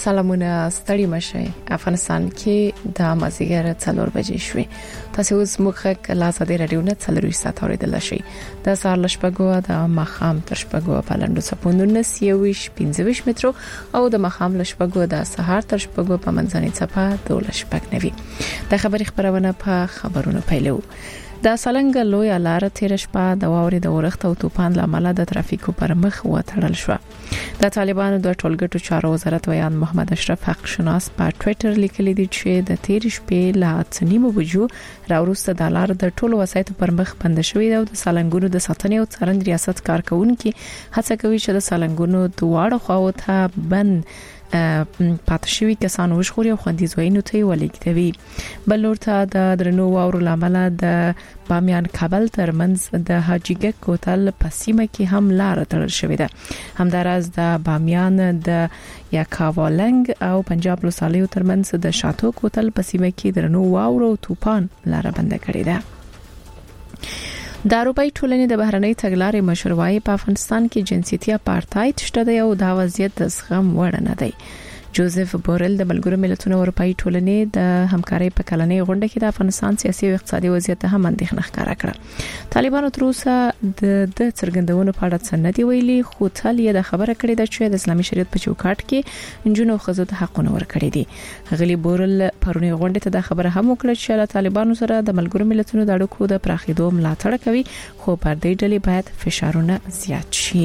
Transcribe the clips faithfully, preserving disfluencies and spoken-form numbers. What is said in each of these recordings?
سلامونه ستړي مشه افغانستان کې د مازیګر څلور بجې شوې تاسو اوس مخک لاسه د رادیو نه څلور ساعت اوریدل شي د سهار لشپګو د مخام تر شپګو په لاندو سپوندونه سیويش پنځه مترو او د مخام لشپګو د سهار تر شپګو په منځنۍ صفه د لشپګ نوي د خبري خبرونه په خبرونو پیلو د سالنګ لوی لار تیر شپه د واوري د ورښت او طوفان لامل د ترافیکو پر مخ وتړل شو د طالبانو د ټولګټو چارو وزارت ویان محمد اشرف حق شناس په ټوئیټر لیکلي دی چې د تیر شپې لا څنیمو بجو راوروسته د لار د ټولو وسایتو پر مخ بند شوې او د سالنګونو د ساتنې او څارنې ریاست کارکونکو هڅه کوي چې د سالنګونو دواړو خواو ته بند پاتشوي کسان وشخوري او خوندي ځایونو ته ولېږدوي بل ورته د درنو واورو لامل د بامیان کابل ترمنځ د حاجیګک کوتل په سیمه کې هم لار تړل شوې ده همداراز د بامیان د یاکاوالنګ او پنجاب لوسالیو ترمنځ د شاتو کوتل په سیمه کې درنو واورو طوفان لار بند کړې ده د اروپای ټولنې د بهرنۍ تګلارې مشروعي په افغانستان کې جنسيتي اپارټاید شته دی او دا وضعیت د زغم وړ نه دی جوزف بورل د ملګرو ملتونو اروپای ټولنې د همکارۍ په کلنۍ غونډه کې د افغانستان سیاسي او اقتصادي وضعیت هم اندېښنه ښکاره کړه طالبانو تر اوسه د د څرګندونو په اړه څه نه دی ویلي خو تل یې د خبره کړې ده چې د اسلامي شریعت په چوکاټ کې جنونو او ښځو ته حقونه ورکړي دي غلي بورل پرونی غونډه ته د خبره هم وکړه چې له طالبانو سره د ملګرو ملتونو د اړیکو د پراخېدو ملاتړ کوي خو پر دې ډلې باید فشارونه زیات شي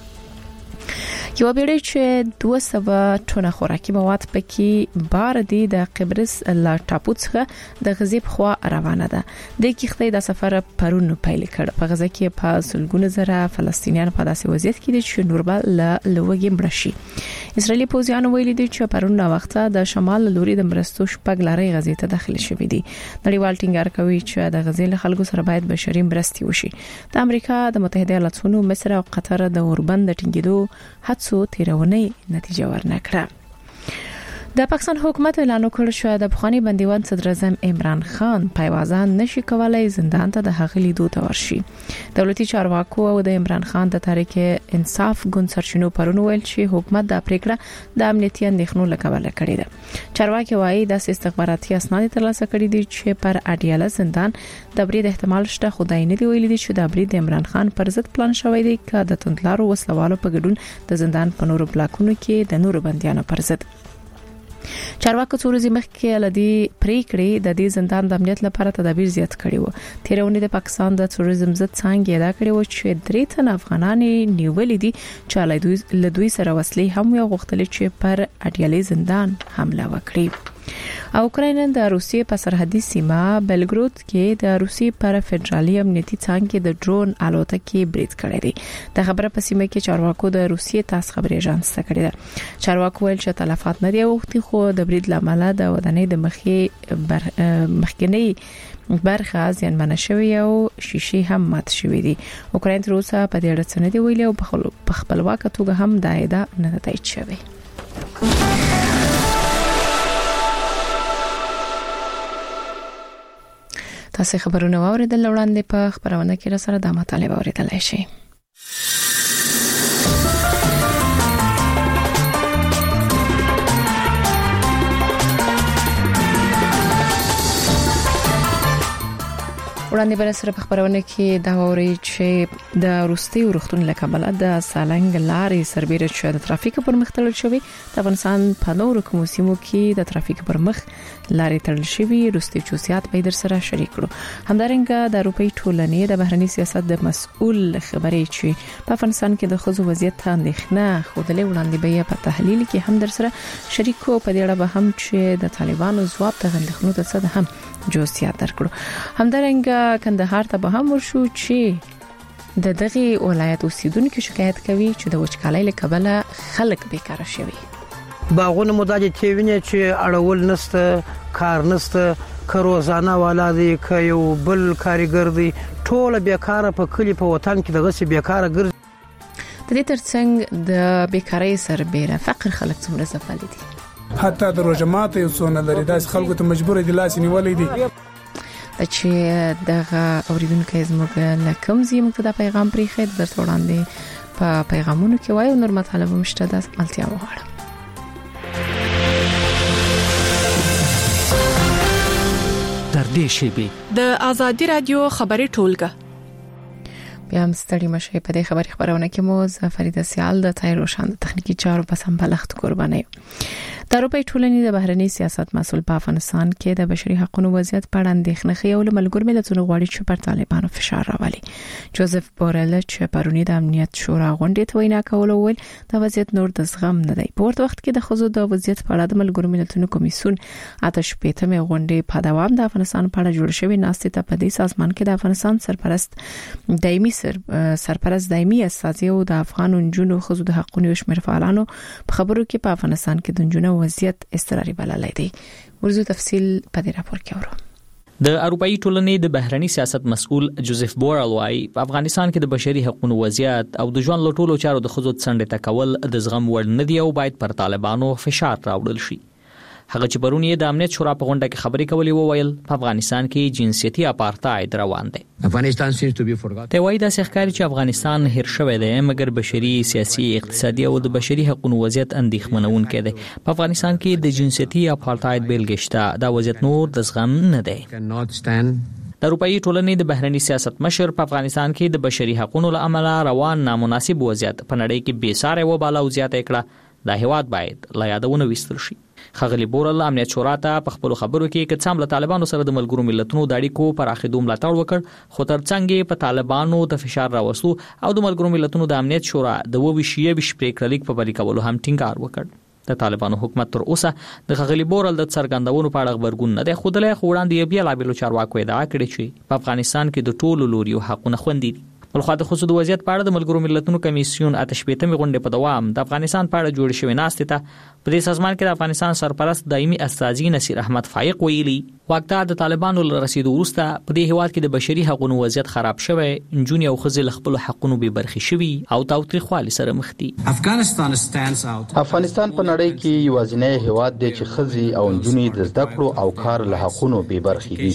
یو بیړۍ چې دوه سوه ټنه خوراکي مواد پکې بار دي د قبرس لا ټاپو څخه د غزې په خوا روانه ده د کیختې د سفر پرونو پیل کړ په غزه کې په سلګونه زره فلسطینیان په داسې وضعیت کې دي چې نوربل له لوګي مړشي اسرائیلي پوځیان ویلي دي چې پرونه وخته د شمال لوري د مرستو شپږ لارې غزې ته داخل شوې دي نړیوال ټینګار کوي چې د غزې له خلکو سره باید بشري مرستې وشي د امریکا د متحده ایالاتونو مصر او قطر د اوربند ټینګېدو هڅو تیرونی نتیجه ورنکړه د پاکستان حکومت اعلان وکړ چې د بخوانی بندیوان صدر اعظم عمران خان پایوازان نشي کولای زندان ته د هغلی دوه ورشي دولتي چارواکو او د عمران خان د تاریخ انصاف ګوند سرچینو پرونو ویل چې حکومت د پریکړه د امنیتي اندېښنو لکوله کړې ده چارواکي وايي د استخباراتي اسناد ترلاسه کړي دي چې پر اډیاله زندان د برید احتمال شته خدای نه دی ویلي دي چې د برید عمران خان پر ضد پلان شوی دی چې د توندلارو وسلوالو په ګډون د زندان په نورو بلاکونو کې د نورو بنديانو پر ضد چارواکو څو ورځې مخکې لدی پریکړې د دې زندان د امنیت لپاره تدابیر زیات کړي وو تیرونی د پاکستان د ټوریزم ضد څنګه ادا کړي وو چې درې تن افغانان نیولې دي چې له دوی سره وسلې هم یو غوښتل چې پر اډیالي زندان حمله وکړي او اوکراین د روسیې په سرحدي سیمه بلګرود کې د روسیې پر فدرالي امنیتي څنګه د ډرون الوتکې برید کړی دی د خبره په سیمه کې چارواکو د روسیې تاس خبري اژانس ته کړی دی چارواکو ویل چې تلفات نه دی وختي خو د برید لامل د ودانۍ د مخې بر... مخکنی برخه ځانمنه شوی او شیشې هم مات شوې دي اوکراین تر اوسه په دې اړه څه نه دی ویلي او په خپلواکه توګه هم دا ادعا نه تایید شوی تاسو خبرونه واوریدل وړاندې په خبرونه کې را سره د مطالبه اوریدلای شئ وړاندې بل سره په خبرونه کې دا ووري چې د روستي ورختون لکبل د سالنګ لارې سربېره چې د ترافیک پر مخ تړل شوی د افغانستان په نورو کومو سیمو کې د ترافیک پر مخ لارې تړل شوی روستي چوسيات به در سره شریک کړو همدارنګه د اروپای ټولنې د بهرنی سیاست د مسؤل خبرې چې په افغانستان کې د خزو وضعیت ته اندېښنه خوده وړاندې به په تحلیل کې هم در سره شریک کو په دې اړه به هم چې د طالبانو ځواب ته اندېښنو ته څه هم جوسيات درکړو همدارنګه کندهار ته به هم ورشو چې د دغه ولایت اوسیدونکو شکایت کوي چې د وچکالۍ له کبله خلک بیکاره شوي باغونه مداجه چې ویني چې اړول نسته کار نسته کروزانه ولادي ک یو بل کاریګر دی ټول بیکاره په کلی په وطن کې دغه سي بیکاره ګرځي د دې ترڅنګ د بیکاری سربېره فقر خلک څومره زفالي دي حتی د روجمات یو څونه لري داس خلکو ته مجبور دي لاس نیولې دي چې دغه اوریدونکو زموږ لکم زموږ ته د پیغام پرې خید در وړاندې په پیغامونو کې وایو نور مطالب مشته د ملتیا وغواړم نږدې شي. د آزادي رادیو خبري ټولګه بیا هم ستړي مشه په دې خبري خبرونه کې مو زفریده سیال د تای روشن د تخنیکی چارو په سمبلښت قرباني. د اروپای ټولنې د بهرنی سیاست مسؤل په افغانستان کې د بشري حقوقو وضعیت په اړه اندېښنه خېول ملګر ملتونو غواړي چې پر طالبانو فشار راولي. جوزف بورل چې پرونی د امنیت شورا غونډې ته وینا کول ول د وضعیت نور د زغم نه دی. په ورته وخت کې د خزو د وضعیت په اړه د ملګر ملتونو کمیسیون آتش پېتمه غونډې په دوام د افغانستان په اړه جوړ شوی ناستې ته په دې سازمان کې د افغانستان سرپرست دایمي سر سرپرست دایمي استازي او د افغان جنونو خزو د حقوقو شمیر فعالانو په خبرو کې په افغانستان کې د جنونو وضعیت استراري بللای دی. ورزو تفصیل په دې راپور کې اورو. د اروپאי ټولنې د بهرنی سیاست مسؤل جوزف بورل وايي په افغانستان کې د بشري حقوقو وضعیت او د ژوند لټولو چارو د خزو څنډه تکول د زغم وړ نه دی او باید پر طالبانو فشار راوړل شي. هغه چې پرونی د امنیت شورا په غونډه کې خبرې کولې وویل په افغانستان کې جنسيتي اپارټاید روان دی. افغانستان seems to be forgotten. ته وایي د ښکاری چې افغانستان هیر شوی دی مګر بشري سیاسي اقتصادي او د بشري حقوقو وضعیت اندېښمنون کړي. په افغانستان کې د جنسيتي اپارټاید بیلګه شته دا وضعیت نور د زغم نه دی. د اروپאי ټولنې د بهرنی سیاست مشر په افغانستان کې د بشري حقوقو لامل روان نامناسب وضعیت په نړۍ کې بې ساري و بالا او زیاته کړه. دا هیواد باید لا یادونه وستل شي. خغلی بورل امنیت شورا ته په خپل خبرو کې چې څام له طالبانو سره د ملګرو ملتونو د اړیکو پر اخیدو ملاتړ وکړ خو ترڅنګ په طالبانو د فشار راوستو او د ملګرو ملتونو د امنیت شورا د وویشي بش پریکړه لیک په بری کولو هم ټینګار وکړ. د طالبانو حکومت تر اوسه د خغلی بورل د څرګندونو په اړه خبرګون نه دی خودلې خوړاندې بیا لا بیلو چارواکو ادعا کړې چې په افغانستان کې د ټولو لوريو حقونه خوندي دي. بلخو د خصوصي وضعیت په اړه د ملګرو ملتونو کمیسیون آتش پېتمه غونډه په دوام د افغانستان په اړه جوړ شوی ناستې ته په دې سازمان کې د افغانستان سرپرست دایمي استازي نصیر احمد فائق ویلي وقته د طالبانو له رسیدو وروسته په دې هیواد کې د بشري حقوقو وضعیت خراب شوی انجونی او خزل خپل حقوقو به برخي شوی او تاوتریخوالي سره مخ دي. افغانستان افغانستان په نړۍ کې یوازینی هیواد دی چې خزي او انجونی د زده کړو او کار له حقوقو به برخي دي.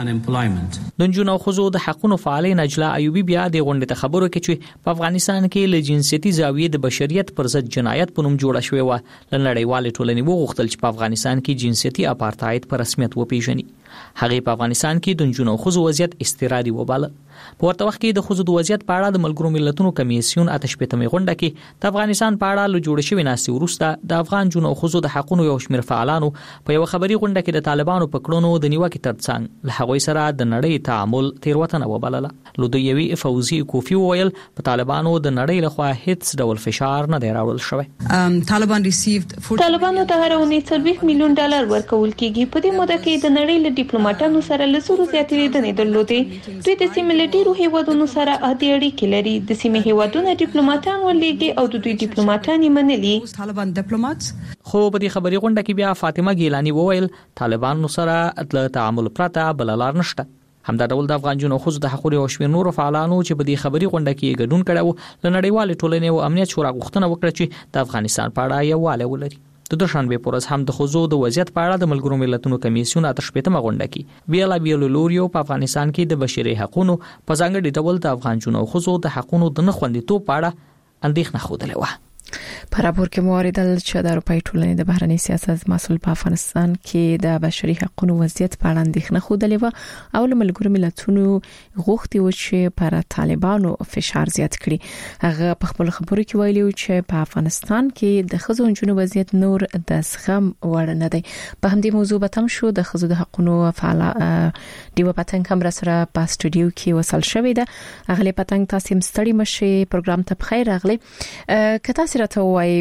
د انجونو او خزو د حقوقو فعالین اجلا ایوبی بیا د غونډې ته خبرو کې چې په افغانستان کې له جنسيتي زاویې د بشریت پر ضد جنایت په نوم جوړه شوې و لنړیوال ټولنې وغوښتل چې په افغانستان کې جنسيتي اپارټاید په رسمیت وپیژني. هغه په افغانستان کې د جنونو خزو وضعیت استرادي وباله. په ورته وخت کې د خزو د وضعیت په اړه د ملګرو ملتونو کمیسیون آتش پېتمه غونډه کې د افغانستان په اړه له جوړ شوی ناستې وروسته د افغان جنونو خزو د حقوقو یو شمېر فعالانو په یو خبري غونډه کې د طالبانو په کړونو د نیوکې ترڅنګ له هغوی سره د نړۍ تعامل تیروتنه وبلله. لودویوي فوزي کوفی وویل په طالبانو د نړۍ لخوا هیڅ ډول فشار نه دی راوړل شوی. طالبان ریسیوډ طالبانو ته هر اونۍ څلوېښت میلیون ډالر ورکول کیږي. په دې موده کې د نړۍ له ډیپلوماټانو سره له زرو زیاتې لیدنې درلودې. دوی د سیمې له ډېرو هیوادونو سره عادي اړیکې لري. د سیمې هیوادونه ډیپلوماټان ولېږي او د دوی ډیپلوماټان یې منلي. طالبان ډیپلوماټس خو په دې خبري غونډه کې بیا فاطمه ګیلانی وویل طالبانو سره د تعامل پرته بل لار نشته. همدا ډول د افغان جنونو خصوصي د حقوقو او شمیر نور فعالانو چې په دې خبري غونډه کې ګډون کړو لنړیوال ټولنې او امنیت شورا غوښتنه وکړه چې د افغانستان په اړه یووالی ولري. د دوشنبه پورز هم د خزو د وضعیت په اړه د ملګرو ملتونو کمیسیون آتش پېتمه غونډه کې بیا لا بیل لوریو په افغانستان کې د بشري حقوقو په ځانګړي ډول د افغان جنونو خزو د حقوقو د نه خوندیتوب په اړه اندېښنه خوده و. په راپور کې موریدل چې د اروپای ټولنې د بهرنی سیاست مسؤل په افغانستان کې د بشري حقوقو وضعیت په اړه اندېښنه خوده و او له ملګرو ملتونو غوښتي و چې پر طالبانو فشار زیات کړي. هغه په خپل خبرو کې ویلي چې په افغانستان کې د خزو انجونو وضعیت نور د زغم وړ نه دی. په همدې موضوع به تم شو د خزو د حقوقو فعال دیو پتنګ هم را سره په استودیو کې وصل شوې ده. اغلی پتنګ تاسو هم ستړي مشي پروګرام ته بخیر راغلی. کته ته وای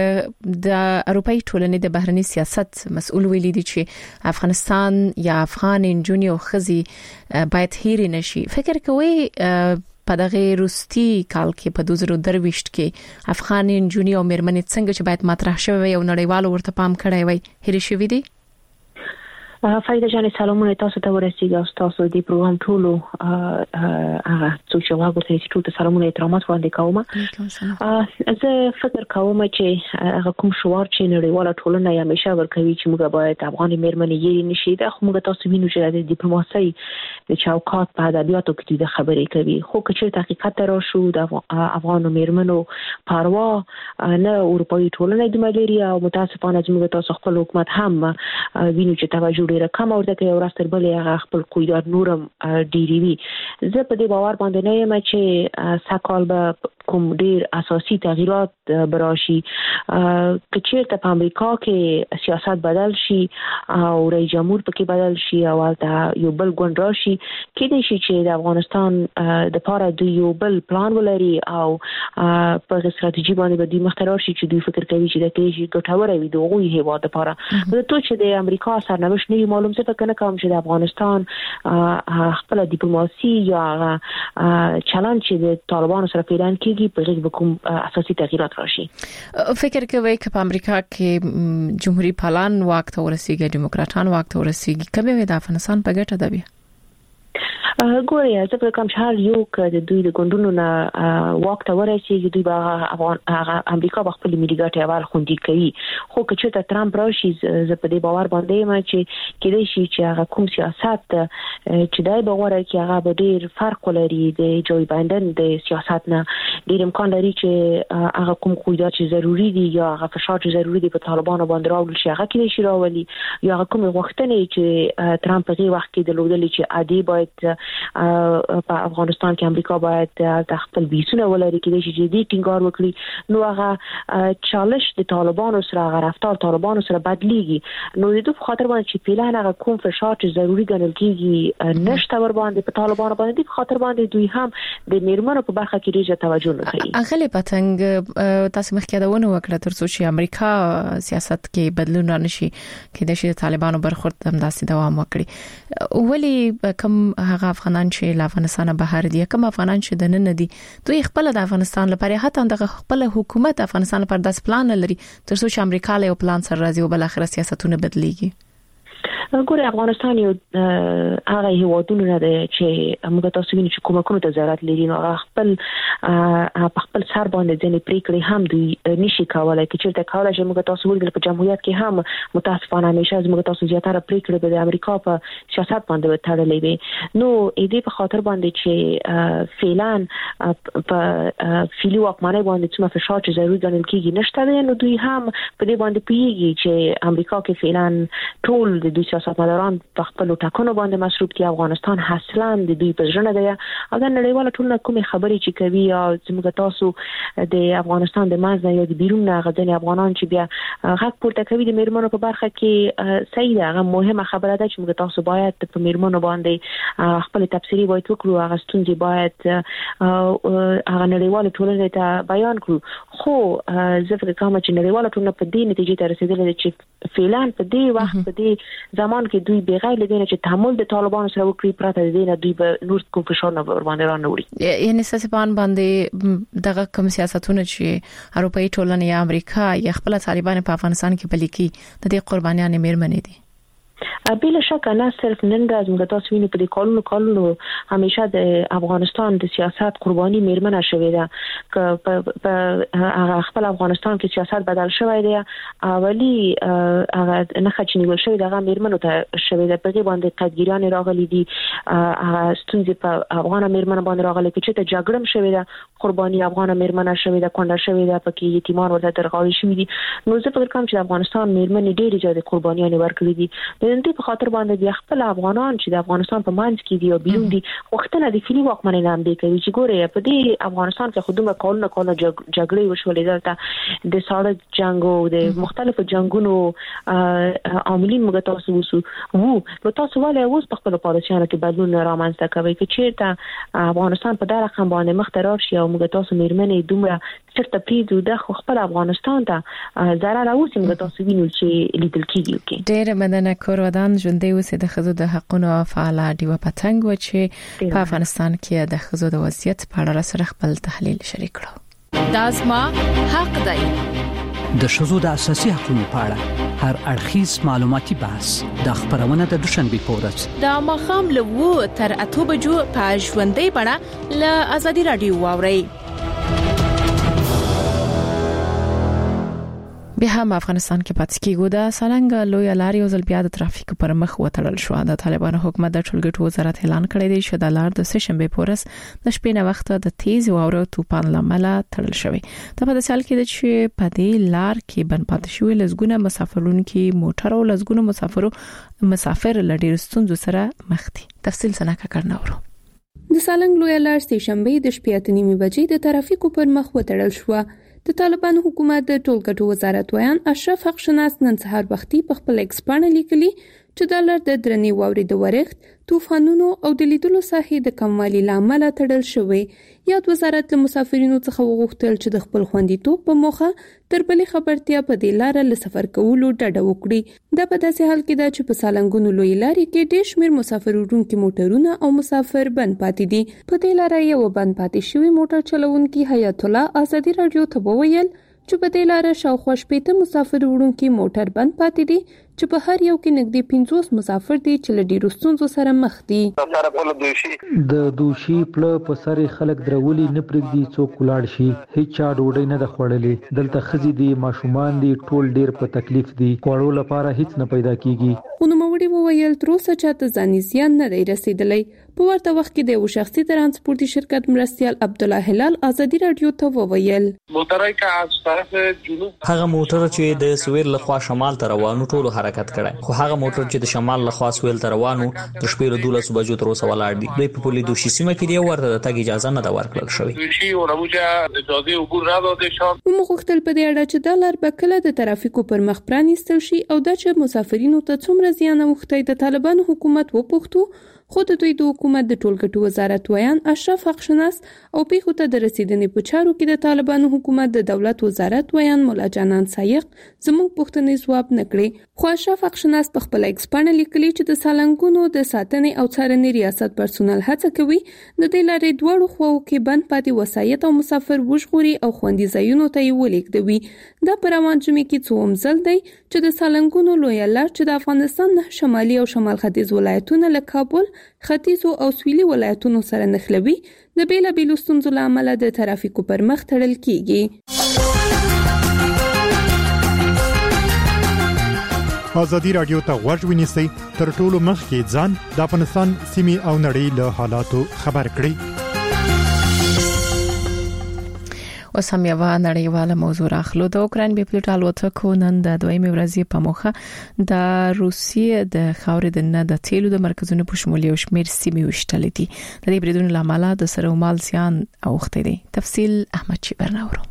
د اروپאי ټولنې د بهرنی سیاست مسؤل ویلي دي چې افغانستان یا افغان انجونی او خزي باید هیر نشي. فکر کوي په دغه روستي کال کې په دوه زره درويشت کې افغان انجونی او مېرمنې څنګه چې باید مطرح شوی او نړیوالو ورته پام کړی وای هیر شوی دي. فایده جان سلامونه تاسو ته ورسیږي او تاسو د پروګرام ټولو هغه څو چې واغوته چې ټول سلامونه احترامات وړاندې کوم. زه فکر کوم چې هغه کوم شوار چې نړیواله ټولنه یې همیشه ورکوي چې موږ باید افغان مېرمنې یې نشي دا خو موږ تاسو وینو چې د ډیپلوماسي د چوکاټ په ادبیاتو کې د خبرې کوي. خو که چې حقیقت را شو د افغان مېرمنو پروا نه اروپאי ټولنه د مليریا او متاسفانه موږ تاسو خپل حکومت هم وینو چې توجه ډیره کم ورته کوي او راستر بلې هغه خپل قیدار نورم ډیری وي. زه په دې باور باندې نه یم چې ساکال به کوم ډیر اساسي تغییرات براشي. که چیرته په امریکا کې سیاست بدل شي او رئیس جمهور پکې بدل شي او دا یو بل ګوند راشي کېدای شي چې د افغانستان د لپاره د یو بل پلان ولري او په ستراتیژي باندې به دوی مختار شي چې دوی فکر کوي چې د کې ګټور وي د غوي هیواد لپاره. د تو چې د امریکا سرنوشت نه معلوم څه فکر نه کوم چې د افغانستان خپل ډیپلوماسي یا چلند چې د طالبانو سره پیلان کیږي په هغه کوم اساسي تغییرات راشي. فکر کوي چې په امریکا کې جمهوریت پالان واک ته ورسیږي ډیموکراټان واک ته ورسیږي کومه د افغانستان په ګټه ده بیا؟ ګوري زه په کوم شهر یو کې د دوی د ګوندونو نه واک ته ورسیږي دوی به افغان امریکا په خپل ملي ګټې اول خوندي کوي. خو که چې ترامپ راشي زه په دې باور باندې یم چې کېدای شي چې هغه کوم سیاست چې دای به غوړي چې هغه به ډیر فرق ولري د جوی بایدن د سیاست نه. ډیر امکان لري چې هغه کوم قیدات چې ضروری دي یا هغه فشار چې ضروری دي په طالبانو باندې راوړل شي هغه کېدای شي راولي یا هغه کوم غوښتنې چې ترامپ په وخت کې د لودل چې عادي باید په افغانستان کې امریکا باید د خپل بیسونه ولري کې چې جدي ټینګار وکړي نو هغه چالش د طالبانو سره هغه رفتار طالبانو سره بدليږي. نو د دوه خاطر باندې چې پیلان هغه کوم فشار چې ضروری ګڼل کیږي نشته ور باندې په طالبانو باندې د خاطر باندې دوی هم د میرمنو په برخه کې ډېر توجه نه کوي. اغلی پتنګ تاسو مخکې دا ونه وکړه تر څو چې امریکا سیاست کې بدلون رانشي کې د شي طالبانو برخورد هم داسې دوام وکړي. ولی کوم هغه افغانان چې له افغانستان بهر دي کوم افغانان چې د نن دي دوی خپل د افغانستان لپاره هته د خپل حکومت افغانستان لپاره داس پلان لري تر څو چې امریکا له پلان سره راځي او بل اخر سیاستونه بدليږي. ګوري افغانستان یو هغه هیوادونه نه دی چې موږ تاسو وینئ چې کومه کومه ضرورت لري نو خپل په خپل سر باندې ځنې پریکړې هم دوی نشي کولای چې چیرته کولای شي موږ تاسو وګورئ په جمهوریت کې هم متاسفانه همیشه موږ تاسو زیاتره پریکړې د امریکا په سیاست باندې تړلې وي. نو دې په خاطر باندې چې فعلان په فیلو واکمنۍ باندې څومره فشار چې ضروري ګڼل کېږي نشته دی نو دوی هم په دې باندې پیږي چې امریکا کې فعلان ټول د دوی سیاستمداران په خپل ټاکنو باندې مصروف دي. افغانستان اصلا د دوی په ژوند دی اگر نړیواله ټولنه کومې خبرې چې کوي یا زموږ تاسو د افغانستان د مازه یا د بیرون غدن افغانان چې بیا غږ پورته کوي د میرمنو په برخه کې صحیح ده هغه مهمه خبره ده چې موږ تاسو باید په میرمنو باندې خپل تفسیری وایي وکړو هغه ستونزې باید هغه نړیواله ټولنه ته بیان کړو. خو زه فکر کوم چې نړیواله ټولنه په دې نتیجې ته رسیدلې چې فعلان په دې وخت په دې زمان کې دوی بغیر لدینه چې تحمل د طالبانو سره وکړي پراته دینه دوی به نور کوم فشار نه ور باندې رانوړي. یعنی سسبان باندې دغه کوم سیاستونه چې اروپאי ټولنه یا امریکا یا خپل طالبان په افغانستان کې بلکی د دې قربانيان میرمنې دي. بلا شک نه صرف نن ورځ موږ تاسو وینو په دې کالونو کالونو همیشه د افغانستان د سیاست قرباني میرمنه شوې ده په خپل افغانستان کې سیاست بدل شوی دی اولی هغه نه خچنیول شوی دغه میرمنو ته شوی ده په دې باندې قدګیران راغلي دي هغه ستونزې په افغان میرمنو باندې راغلي چې ته جګړم شوی ده قرباني افغان میرمنه شوی ده کونډه شوی ده پکې یتیمان ورته درغاوي شوی دي. نو زه فکر کوم چې افغانستان میرمنې ډېری زیات قربانيان ورکړي دي. د دې په خاطر باندې د خپل افغانان چې د افغانستان په منځ کې دي او بیرون دي وختونه د فیلی واکمنۍ نام دی کوي چې ګوره په دې افغانستان کې خودمه کولنه کوله جګړې وشولې دلته د ساړه جنگ او د مختلفو جنگونو عاملین موږ تاسو وسو وو نو تاسو ولې اوس په خپل پالیسیانو کې بدلون رامنځته کوي چې چیرته افغانستان په دغه رقم باندې مخترار شي او موږ تاسو میرمنې دومره چرته پیډو د خپل افغانستان ته ضرر اوسې موږ تاسو وینو چې لیدل کیږي. ډېر مننه کورودان ژوندې اوسې د خزو د حقونو فعال دیو پتنګ و چې په افغانستان کې د خزو د وضعیت په اړه سره خپل تحلیل شریک کړو. داسما حق دی د شذو د اساسي حقوقو په اړه هر اړخیز معلوماتي بحث د خبرونه د دوشنبه پورز د مخام له و تر اته بجو په ژوندې بڼه له ازادي رادیو واوري. بیا هم افغانستان کې پاتې کیږو. د سالنګ لوی لارې او ځل بیا د ترافیک پر مخ وتړل شو. د طالبانو حکومت د ټولګټو وزارت اعلان کړی دی چې د لار د سه شنبه پورس د شپې نه وخت د تیز واورو طوفان لامل تړل شوی. د په داسال کې چې په دې لار کې بن پاتې شوی لزګونه مسافرونکو کې موټر او لزګونه مسافرو مسافر لډیر ستونزو سره مخ دي. تفصیل څنګه کړناورو. د سالنګ لوی لار سه شنبه د شپې اته نیمې بجې د ترافیکو پر مخ وتړل شو. د طالبانو حکومت د ټولګټو وزارت ویان اشرف حقشناس نن سهار وختي په خپل ایکس باندې لیکلي چې د لار د درنې واورې د ورښت طوفانونو او د لیدلو ساحې د کموالي لامل تړل شوی. یاد وزارت له مسافرینو څخه وغوښتل چې د خپل خوندیتوب په موخه تر بلې خبرتیا په دې لار له سفر کولو ډډه وکړي. دا په داسې حال کې ده چې په سالنګونو لوی لارې کې ډېر شمېر مسافر وړونکي موټرونه او مسافر بند پاتې دي. په دې لار یو بند پاتې شوی موټر چلوونکي حیات الله ازادي رادیو ته وویل چې په دې لار شاوخوا شپږ مسافر وړونکي موټر بند پاتې دي چې په هر یو کې نږدې پنځوس مسافر دي چې له ډیرو ستونزو سره مخ دي. د دوشي پله په سر خلک درولي نه پرېږدي څوک ولاړ شي. هیڅ چا ډوډۍ نه د خوړلې. دلته خزي دي ماشومان دي ټول ډیر په تکلیف دي. خوړو لپاره هیڅ نه پیدا کیږي. ونوموړي وویل تر اوسه چاته ځاني زیان نه دی رسیدلی. په ورته وخت کې د یو شخصي ترانسپورتي شرکت مرستيال عبد الله هلال ازادي رادیو ته وویل موټرای کا از طرف جنوب هغه موټر چې د سویل لخوا شمال ته روانو ټولو حرکت کړي، خو هغه موټر چې د شمال لخوا سویل ته روانو د شپې له دولس بجو تر اوسه ولاړ دي. دوی په پولي دوشي سیمه کې دی ورته د تګ اجازه نه دا ورکړل شوې. دوشي او رموجا اجازه عبور نه داده شو. موږ غوښتل په دې اړه چې د لار بکله د ترافیکو پر مخ پرانیستل شي او د چې مسافرینو ته څومره زیان اوختي د طالبانو حکومت وپوښتو. خو د دوی د حکومت د ټولګټو وزارت ویان اشرف حقشناس او پیښو ته د رسیدنې په چارو کې د طالبانو حکومت د دولت وزارت ویان مولا جانان سایق زموږ پوښتنې ځواب نکړي. خو اشرف حقشناس په خپل ایکس باندې لیکلي چې د سالنګونو د ساتنې او څارنې ریاست پرسونل هڅه کوي د دې لارې دواړو خواو کې بند پاتې وسایط او مسافر وژغوري او خوندي ځایونو ته یې ولیږدوي. دا په روان جمعې کې څوم ځل دی چې د سالنګونو لوی لار چې د افغانستان نه شمالي او شمال ختیځ ولایتونه له کابل ختیځو او سویلي ولایتونو سره نښلوي د بیلابیلو ستونزو له امله د ترافیکو پر مخ تړل کیږي. ازادي رادیو ته غوږ ونیسئ تر ټولو مخکې ځان د افغانستان سیمې او نړۍ له حالاتو خبر کړئ. اوس هم یو نړیواله موضوع راخلو. د اوکراین بي پلوټ الوتکو نن د دویمې ورځې په موخه د روسیې د خاورې د نه د تیلو د مرکزونو په شمول یو شمېر سیمې وشتلې دي. د دې بریدونو لامل د سره مال زیان اوخته دي. تفصیل احمد چی برناورو.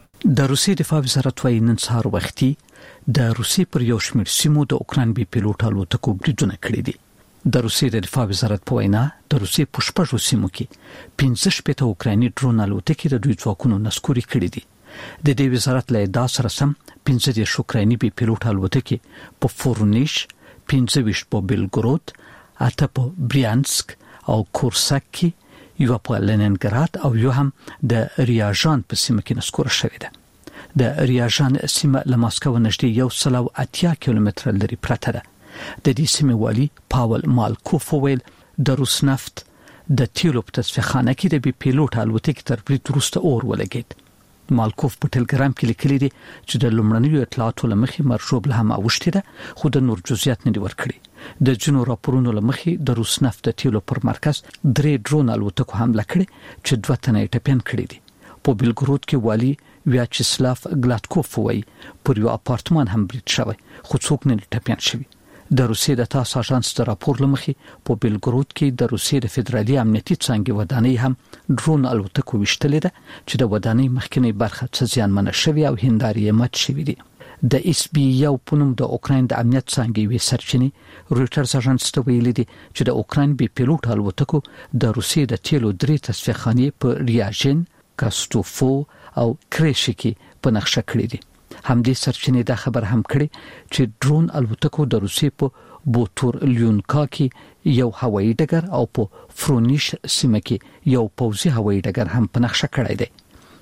د روسیې دفاع وزارت وايي نن سهار وختي د روسیې پر یو شمېر سیمو د اوکراین بي پلوټ الوتکو بریدونه کړې دي. د روسیې د دفاع وزارت په وینا د روسیې په شپږو سیمو کې پنځه شپېته اوکرایني ډرون الوتکې د دوی ځواکونو نسکوري کړې دي. د دې وزارت له ادعا سره سم پنځه دېرش اوکرایني بي پلوټ الوتکې په فورونیش، پنځه ویشت په بیلګرود، اته په بریانسک او کورسک کې، یو په لنینګراد او یو هم د ریاژان په سیمه کې نسکوره شوې ده. د ریاژان سیمه له ماسکو نږدې یو سل او اتیا کیلومتره لري پرته ده. د دې سیمې والی پاول مالکوف ویل د روس نفت د تیلو په تصفیهخانه کې د بي پلوټ الوتکې تر برید وروسته اور ولګید. مالکوف په ټلګرام کې لیکلي دي چې د لومړنیو اطلاعاتو له مخې مرشوب له هم اوښتې ده، خو د نور جزئیات نه دي ورکړي. د جنو راپورونو له مخې د روس نفت د تیلو پر مرکز درې ډرون الوتکو حمله کړې چې دوه تنه یې ټپیان کړي دي. په بیلګرود کې والی ویاچسلاف ګلاتکوف وایي پر یو اپارتمان هم برید شوی، خو څوک نه ټپیان شوي. د روسیې د تاس اژانس د راپور لمخې په بیلګرود کې د روسیې د فدرالي امنیتي څانګې ودانۍ هم ډرون الوتکو وشتلې ده چې د ودانۍ مخکنی برخه څه زیانمنه شوې او هندارې یې مات شوې دي. د اس بي یو پونم د اوکراین د امنیت څانګې وی سرچینې رويټرز اژانس ته ویلي دي چې د اوکراین بي پلوټ الوتکو د روسیې د تیلو درې تصفیهخانې په ریاژن، کاستوفو او کریشي کې په نقشه کړې دي. همدې سرچینې دا خبر هم کړي چې ډرون الوتکو د روسیې په بوتور لیونکا کې یو هوایي ډګر او په فرونیش سیمه کې یو پوځي هوایي ډګر هم په نقشه کړی دی.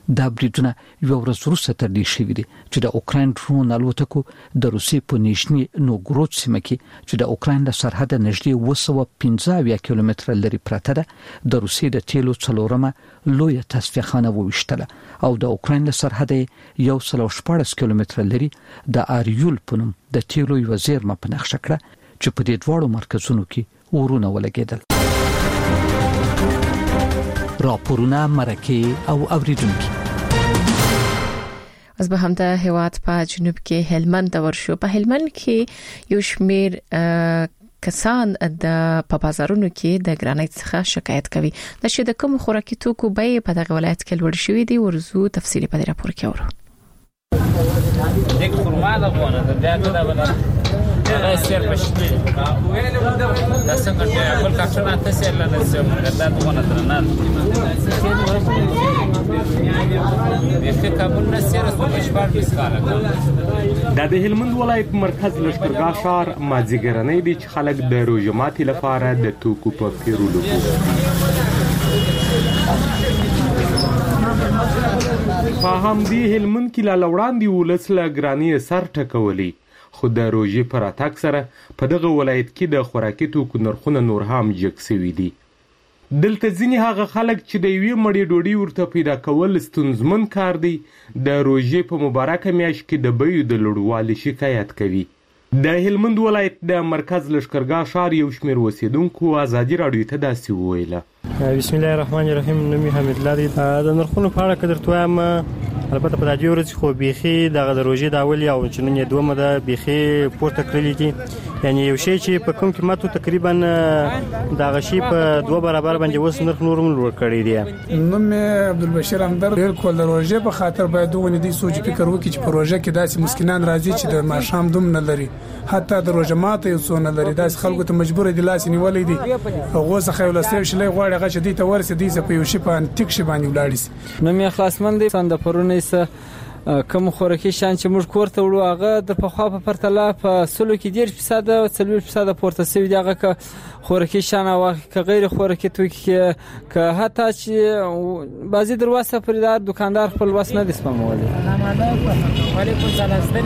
دا بریدونه یو ورځ وروسته ترلاسه شوي دي چې د اوکراین ډرون الوتکو د روسیې په نیشني نوګورود سیمه کې چې د اوکراین له سرحده نږدې اوه سوه پنځه اویا کیلومتره لري پرته ده د روسیې د تیلو څلورمه لویه تصفیه خانه وویشتله او د اوکراین له سرحده یو سل او شپاړس کیلومتره لري د آریول په نوم د تیلو یو زیرمه په نقشه کړه چې په دې دواړو مرکزونو کې ورونه ولګېدل. راپورونه مرکه او اوریدونکو از به هم د هیواد په جنوب کې هلمند ورشو. په هلمند کې یو شمیر کسان د په بازارونو کې د ګرانۍ څخه شکایت کوي. د شه د کوم خوراکي توکو بیې په دغه ولایت کې لوړ شوې دي. ورزو تفصیلی په دې راپور کې اورو. دغه خرما د غونه د دغه د بل هغه سر پښتي دا څنګه ته بل کاټنا ته سر لنه سم دا غونه درنه دغه کابل نه سر په شپږ بیس کاله د هلمند ولایت مرکز لشکرګاه شهر مازیګرنۍ دي چې خلک د روزماتي لپاره د توکو په پیرولو په همدې هلمند کې لا وړاندې ولس له ګرانۍ سر ټکولي خو د روژې پر اتاک سره په دغه ولایت کې د خوراکي توکو نرخونه نور هم جګ شوي دي. دلته ځینې هغه خلک چې د یوې مړۍ ډوډۍ ورته پیدا کول ستونزمن کار دی د روژې په مبارکه میاشت کې د بیو د لوړوالي شکایت کوي. د هلمند ولایت د مرکز لشکرګاه شهر یو شمېر اوسیدونکو ازادي راډیو ته داسې وویله. بسم الله الرحمن الرحیم. نومي حمید الله دی. د نرخونو په اړه که درته وایم البته په دې ورځ خو بيخي دغه د روژې د اول او چې نن یې دومره د بيخي پورته کړلې دي یعنی یو شی چې په کوم قیمتو تقریبا دغه شی په دوه برابر باندې وس نرخ نورم لوړ کړی دی. نوم عبدالبشیر همدر. بالکل د روژې په خاطر باید دوه دې سوچ فکر وکړي چې په روژه کې داسې مسکینان راځي چې د ماښام دوم نه لري حتی د روژه ماته یو څو نه لري داسې خلکو ته مجبور دي لاس نیولې دي هغه څخه یو لاسته شلې غواړي هغه چې دې ته ورسې دې په یو شی په انټیک شی باندې ولاړی. نو مې خلاصمن دي سند پرونه کوم خوراکي شان چې موږ کوړته وړو هغه د پخوا په پرتله په سلو کې ډیر فیصد او څلور فیصد پورته شوی دی. هغه که خوراکي شان او که غیر خوراکي توکي که حتی چې بعضی دروازه پردار دکاندار خپل واس نه دسپمولي. وعلیکم سلام ستړي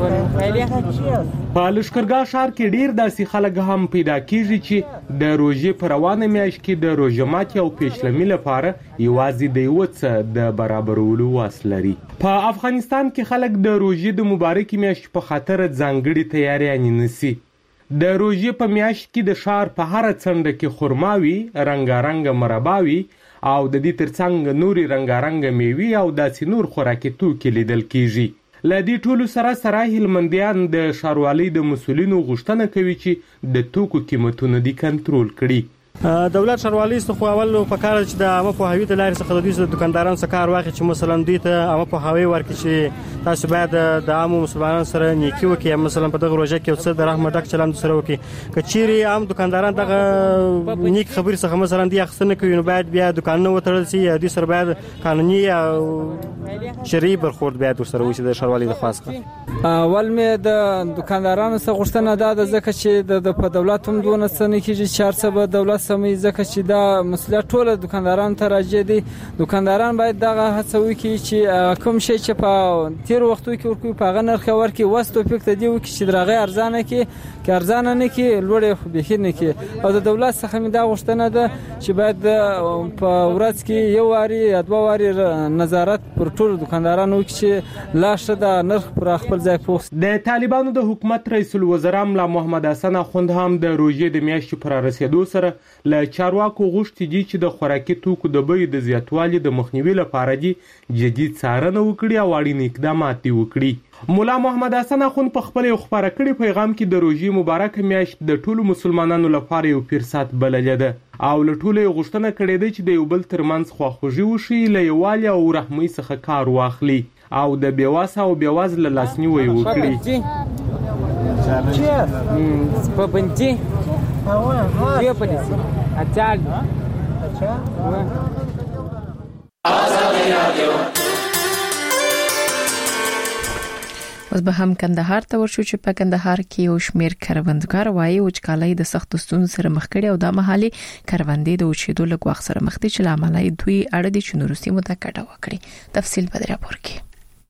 مسعود. په لشکرګاه شهر کې ډیر داسې خلک هم پیدا کیږي چې د روژې په روانه میاشت کې د روژه ماتي او پیشلمي لپاره یوازې د یو څه د برابرولو واس لري. په افغانستان کې خلک د روژې د مبارکي میاشت په خاطر ځانګړي تیاریانې نیسي. د روژې په میاشت کې د ښار په هر څنډه کې خرماوي رنګارنګ مرباوي او د دې ترڅنګ نوري رنګارنګ میوي او داسې نور خوراکي توکي لیدل کیږي. له دې ټولو سره سره هلمندیان د ښاروالۍ د مسؤلینو غوښتنه کوي چې د توکو قیمتونه دي کنټرول کړي. دولت ښاروالۍ څخه اول په کار چې د عامه پوهاوي د لارې څخه د دوی دکاندارانو څخه کار واخلي چې مثلا دوی ته عامه پوهاوي ورکړي چې تاسو باید د عامو مسلمانانو سره نیکي وکړئ مثلا په دغه روژه کې څه د رحمت ډک چلند سره وکړي. که چیرې عام دکانداران دغه نیک خبرې څخه مثلا دی اخیستنه کوي نو باید بیا دکانونه وتړل شي یا دوی سره باید قانوني او شرعي برخورد باید ورسره وشي د ښاروالۍ د خوا څخه. اول مې د دکاندارانو څخه غوښتنه ده د ځکه چې د په دولت هم دونه څه نه کیږي چې هر څه به دولت سمې ځکه چې دا مسله ټول دکاندارانو ته راځي دي. دکانداران باید دغه هڅه وکړي چې کوم شی چې په تیر وختو کې ورکوي په هغه نرخ ورکړي وس توفیق ته دی وکړي چې درغه ارزانه کې کې ارزانه نه کې لوړې خو به نه کې. او د دولت څخه مې دا غوښتنه ده چې باید په ورځ کې یو واري یا دوه واري نظارت پر ټول دکاندارانو وکړي چې لا شه د نرخ پر خپل ځای پوښ. د طالبانو د حکومت رئیس الوزرا ملا محمد حسن اخوند هم د روژې د میاشتې پر رسیدو سره له چارواکو غوښتي دي چې د خوراکي توکو د بیو د زیاتوالي د مخنیوي لپاره دي جدي څارنه وکړي او اړین اقدامات وکړي. مولا محمد حسن اخوند په خپل خبره کړي پیغام کې د روژې مبارکه میاشت د ټولو مسلمانانو لپاره یو فرصت بللې ده او له ټولو غوښتنه کړې ده چې د یو بل ترمنځ خواخوږي وشي له یووالي او رحمۍ څخه کار واخلي او د بیواسه او بیوازله لاسنیوي وکړي. په بنتي یو پدې اچال اوس به هم کندهار ته ورشو چې په کندهار کې یو شمیر کروندګر وایي وچکالۍ د سخت ستونزو سره مخ کړي او د محلي کروندې د اوچېدو له وخت سره مخ دي چې لامل یې دوی اړه دي چې نورستي متکړه وکړي. تفصیل په راپور کې.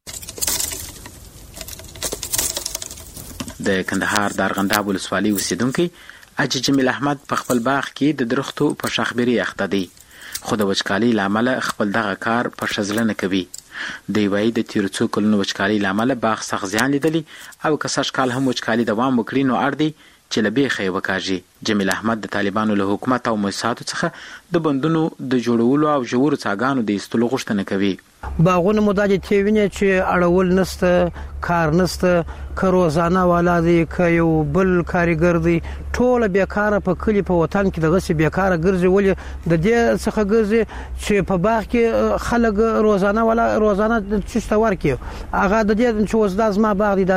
د کندهار د ارغنداب ولسوالۍ اوسیدونکو اجي جمیل احمد په خپل باغ کې د درختو په شاخبري اخته دی، خو د وچکالۍ لامل خپل دغه کار په شزلنه کوي. دی وایي د تیر څو کلونو وچکالۍ لامل باغ سخت زیان لیدلی او که سږ کال هم وچکالۍ دوام وکړي نو اړ دی چې له بیخه وکاږي. جمیل احمد د طالبانو له حکومت او مؤسساتو څخه د بندونو د جوړولو او ژورو څاګانو د ایستلو غوښتنه کوي. باغونه مداجه تیوینه چې اړول نسته، کار نسته، که روزانه والا دی، که یو بل کاریګر دی، ټول بیکاره په کلی په وطن کې دغه سي بیکاره ګرځي. ولې د دې څخه ګرځي چې په باغ کې خلک روزانه والا روزانه چشته ورکی هغه د دې چې وزدا زما باغ دی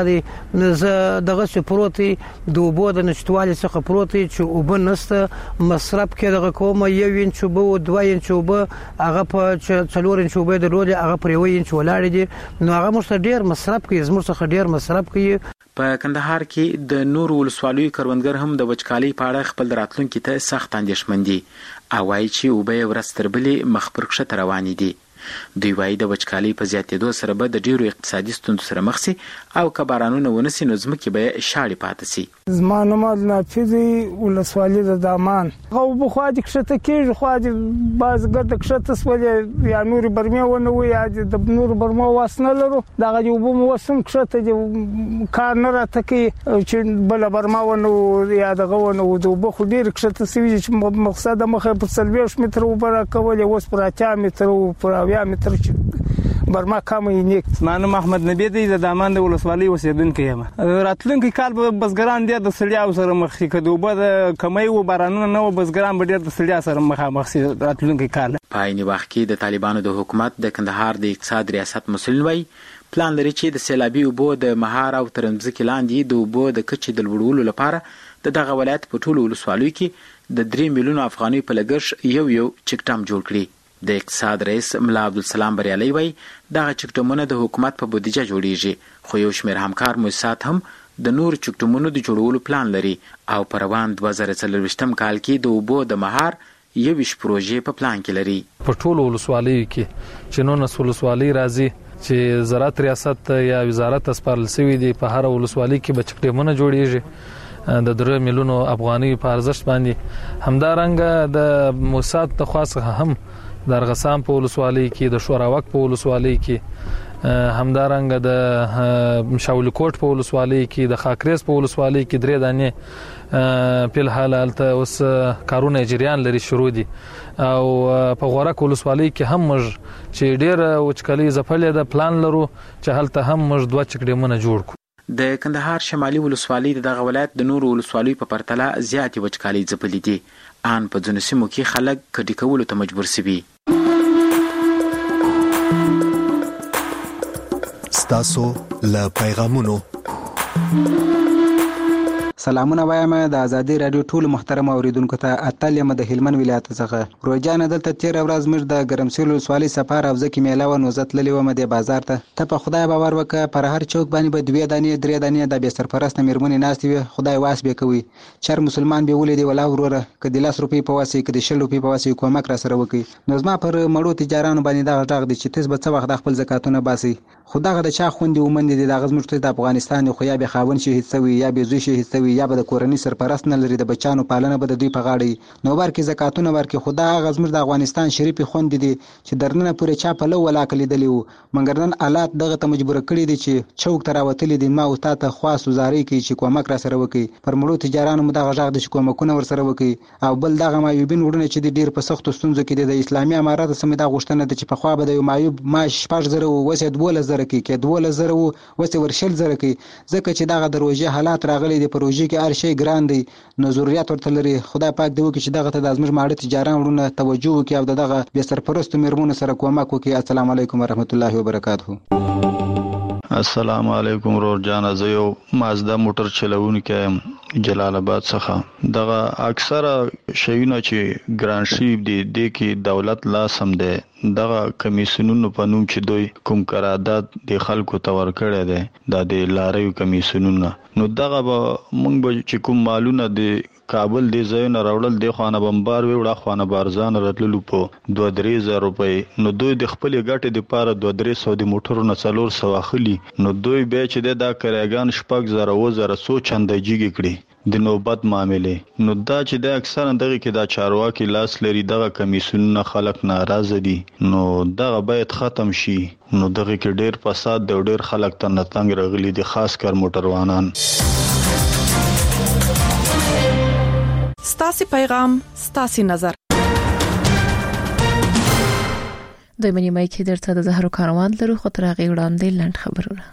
د دغه سي پروتي د وبو د نشټوالي څخه پروتي چې وب نسته مصرف کې دغه کومه یو انچ وب او دوه انچ وب هغه په څلور انچ وب د رول هغه پر یو انچ ولاړ دي نو هغه مست ډیر مصرف کوي، زموږ څخه ډیر مصرف کوي. په کندهار کې د نور ولسوالیو کروندګر هم د وچکالۍ په اړه خپل راتلونکي ته سخت اندېښمن دي او وایي چې اوبه ورځ تر بلې مخ پر کښته روانې دي. دوی وایي د وچکالۍ په زیاتېدو سره به د ډیرو اقتصادي ستونزو سره مخ سي او که بارانونه ونسي نو ځمکې به شاړې پاتې سي. زما نوم نافذي ولسوالي د دامان او بخوا د کښته کېږي خو د بازګر د کښته سولې یا نور برمه ونه وي یا د نور برمه واسنه لرو دغه یو بم وسم کښته د کار نه راته کوي چې بل برمه ونه یا دغه ونه د بخو ډیر کښته سوي چې مقصد مخه په سلويش متر وبره کولې اوس پر اته متر او پر یا متر چې برما کمې نیک. مانو محمد نبی دی د دامان د ولسوالۍ اوسیدونکی یم. راتلونکي کال به بزګران ډېر د سړیا سره مخ شي، که د اوبه د کمۍ و بارانونه نه و بزګران به ډېر د سړیا سره مخامخ شي راتلونکي کال. په عین وخت کې د طالبانو د حکومت د کندهار د اقتصاد ریاست مسؤل وایي پلان لري چې د سیلابي اوبو د مهار او ترمځکې لاندې د اوبو د کچې د لوړولو لپاره د دغه ولایت په ټولو ولسوالیو کې د درې میلیونو افغانۍ په لګښت یو یو چکټم جوړ کړي. د اقتصاد رئیس ملا عبدالسلام بریالي وایي دغه چکټمونه د حکومت په بودیجه جوړیږي خو یو شمیر همکار مؤسسات هم د نور چکټمونو د جوړولو پلان لري او په روان دوه زره څلرویشتم کال کې د اوبو د مهار یویش پروژې په پلان کې لري. په ټولو ولسوالیو کې چې نونس ولسوالۍ راځي چې زراعت ریاست یا وزارت سپارل شوی دی په هر ولسوالۍ کې به چکټمونه جوړیږي د درې میلیونو افغانۍ په ارزښت باندې. همدارنګه د مؤسسات د خاصه هم د ارغسان په ولسوالۍ کې، د شوراوک په ولسوالۍ کې، همدارنګه د شاول کوټ په ولسوالۍ کې، د خاکریز په ولسوالۍ کې درې دانې په حال حالت اوس کارونه جریان لري شروع دي او په غورک ولسوالۍ کې هم موږ چې ډېر وچکالۍ ځپلې ده پلان لرو چې هلته هم موږ دوه چکډیمونه جوړ کړو. د کندهار شمالي ولسوالۍ د دغه ولایت د نورو ولسوالیو په پرتله زیاتې وچکالۍ ځپلې دي. ان په ځینو سیمو کې خلک کډې کولو ته مجبور شوي. ستاسو له پیغامونو سلامونه وایم د ازادي رادیو ټول محترم اوریدونکو ته اتل یم د هلمند ولایت څخه روجان دلته تیر ورځ موږ د ګرمسیر ولسوالۍ سفر او ځکه میله و نوزت للی و مده بازار ته ته په خدای باور وکه پر هر چوک باندې به دوی دانې درې دانې د به سرپرست میرمنې ناشتي خدای واس به کوي چر مسلمان به ولې دی ولا وروره کدي لاس روپی په واسي کدي شل روپی په واسي کومک را سره وکي نو زما پر مړو تجارانو باندې دا غټغ دي چې تاسو به څه وخت خپل زکاتونه باسي خدای د چا خوندې ومند دي د غزمشت د افغانستان خو یا به خاون شي هڅوي یا به زوی شي هڅوي یا به د کورنۍ سرپرست نه لري د بچانو پالنه به د دوی په غاړه نو ورکه زکاتونه ورکه خدای غزمر د افغانستان شریف خوند دي چې درنه پورې چا په لو ولا کلی دلی وو منګرنن آلات دغه ته مجبور کړی دي چې چوک تراوتلی دي ما او تاسو خاص وزاري کی چې کومک را سره وکي پر مړو تجارانو مدغه ژغ د کومکونه ور سره وکي او بل دغه مایوبین وړونه چې ډیر په سخت ستونزو کې د اسلامي امارات سم د غوښتنه د چې په خوا به د مایوب ما شپږ زره وسه دوله زره کې کې دوله زره وسه ورشل زره کې ځکه چې دغه د روزي حالات راغلي دي پروژې کې هر شی ګران دي نو ضرورت ورته لري خدای پاک دی وکړي چې دغه ته د ازمر ماړه تجاران ورونه توجه وکړي او دغه به سرپرست میرمنو سره کومک وکړي. السلام علیکم ورحمت الله وبرکاته. السلام علیکم ورور جان زه یو مازدا موټر چلوونکی یم جلال آباد څخه دغه اکثره شیونه چې ګران شیب دي د کې دولت لا سم ده دغه کمیسیونونو په نوم چې دوی کوم قرارداد د خلکو تور کړی دی د لاریو کمیسیونونو نو دغه به موږ به چې کوم مالونه د کابل دی ځایونه راوړل دی خانه بمبار ویوړه خانه بارزان راتللو په دوه درې زره روپۍ نو دوی د خپل ګټې د پاره دوه درې سو د موټرو نه څلور سو اخلي نو دوی به چې د کریګان شپږ زره و زره سو چندېږي کړي د نوبت معاملې نو دا چې د اکثر دغه کې دا چارواکي لاس لري دغه کمیسیونونه خلک ناراضه دي نو دغه باید ختم شي نو دغه کې ډېر فساد د ډېر خلک ته نتنګ راغلي دي خاص کر موټروانان. ستاسي پیغام ستاسي نظر دوی منی مای کې درته د زهرو کاروان لرو خو تر هغه وړاندې لند خبرونه.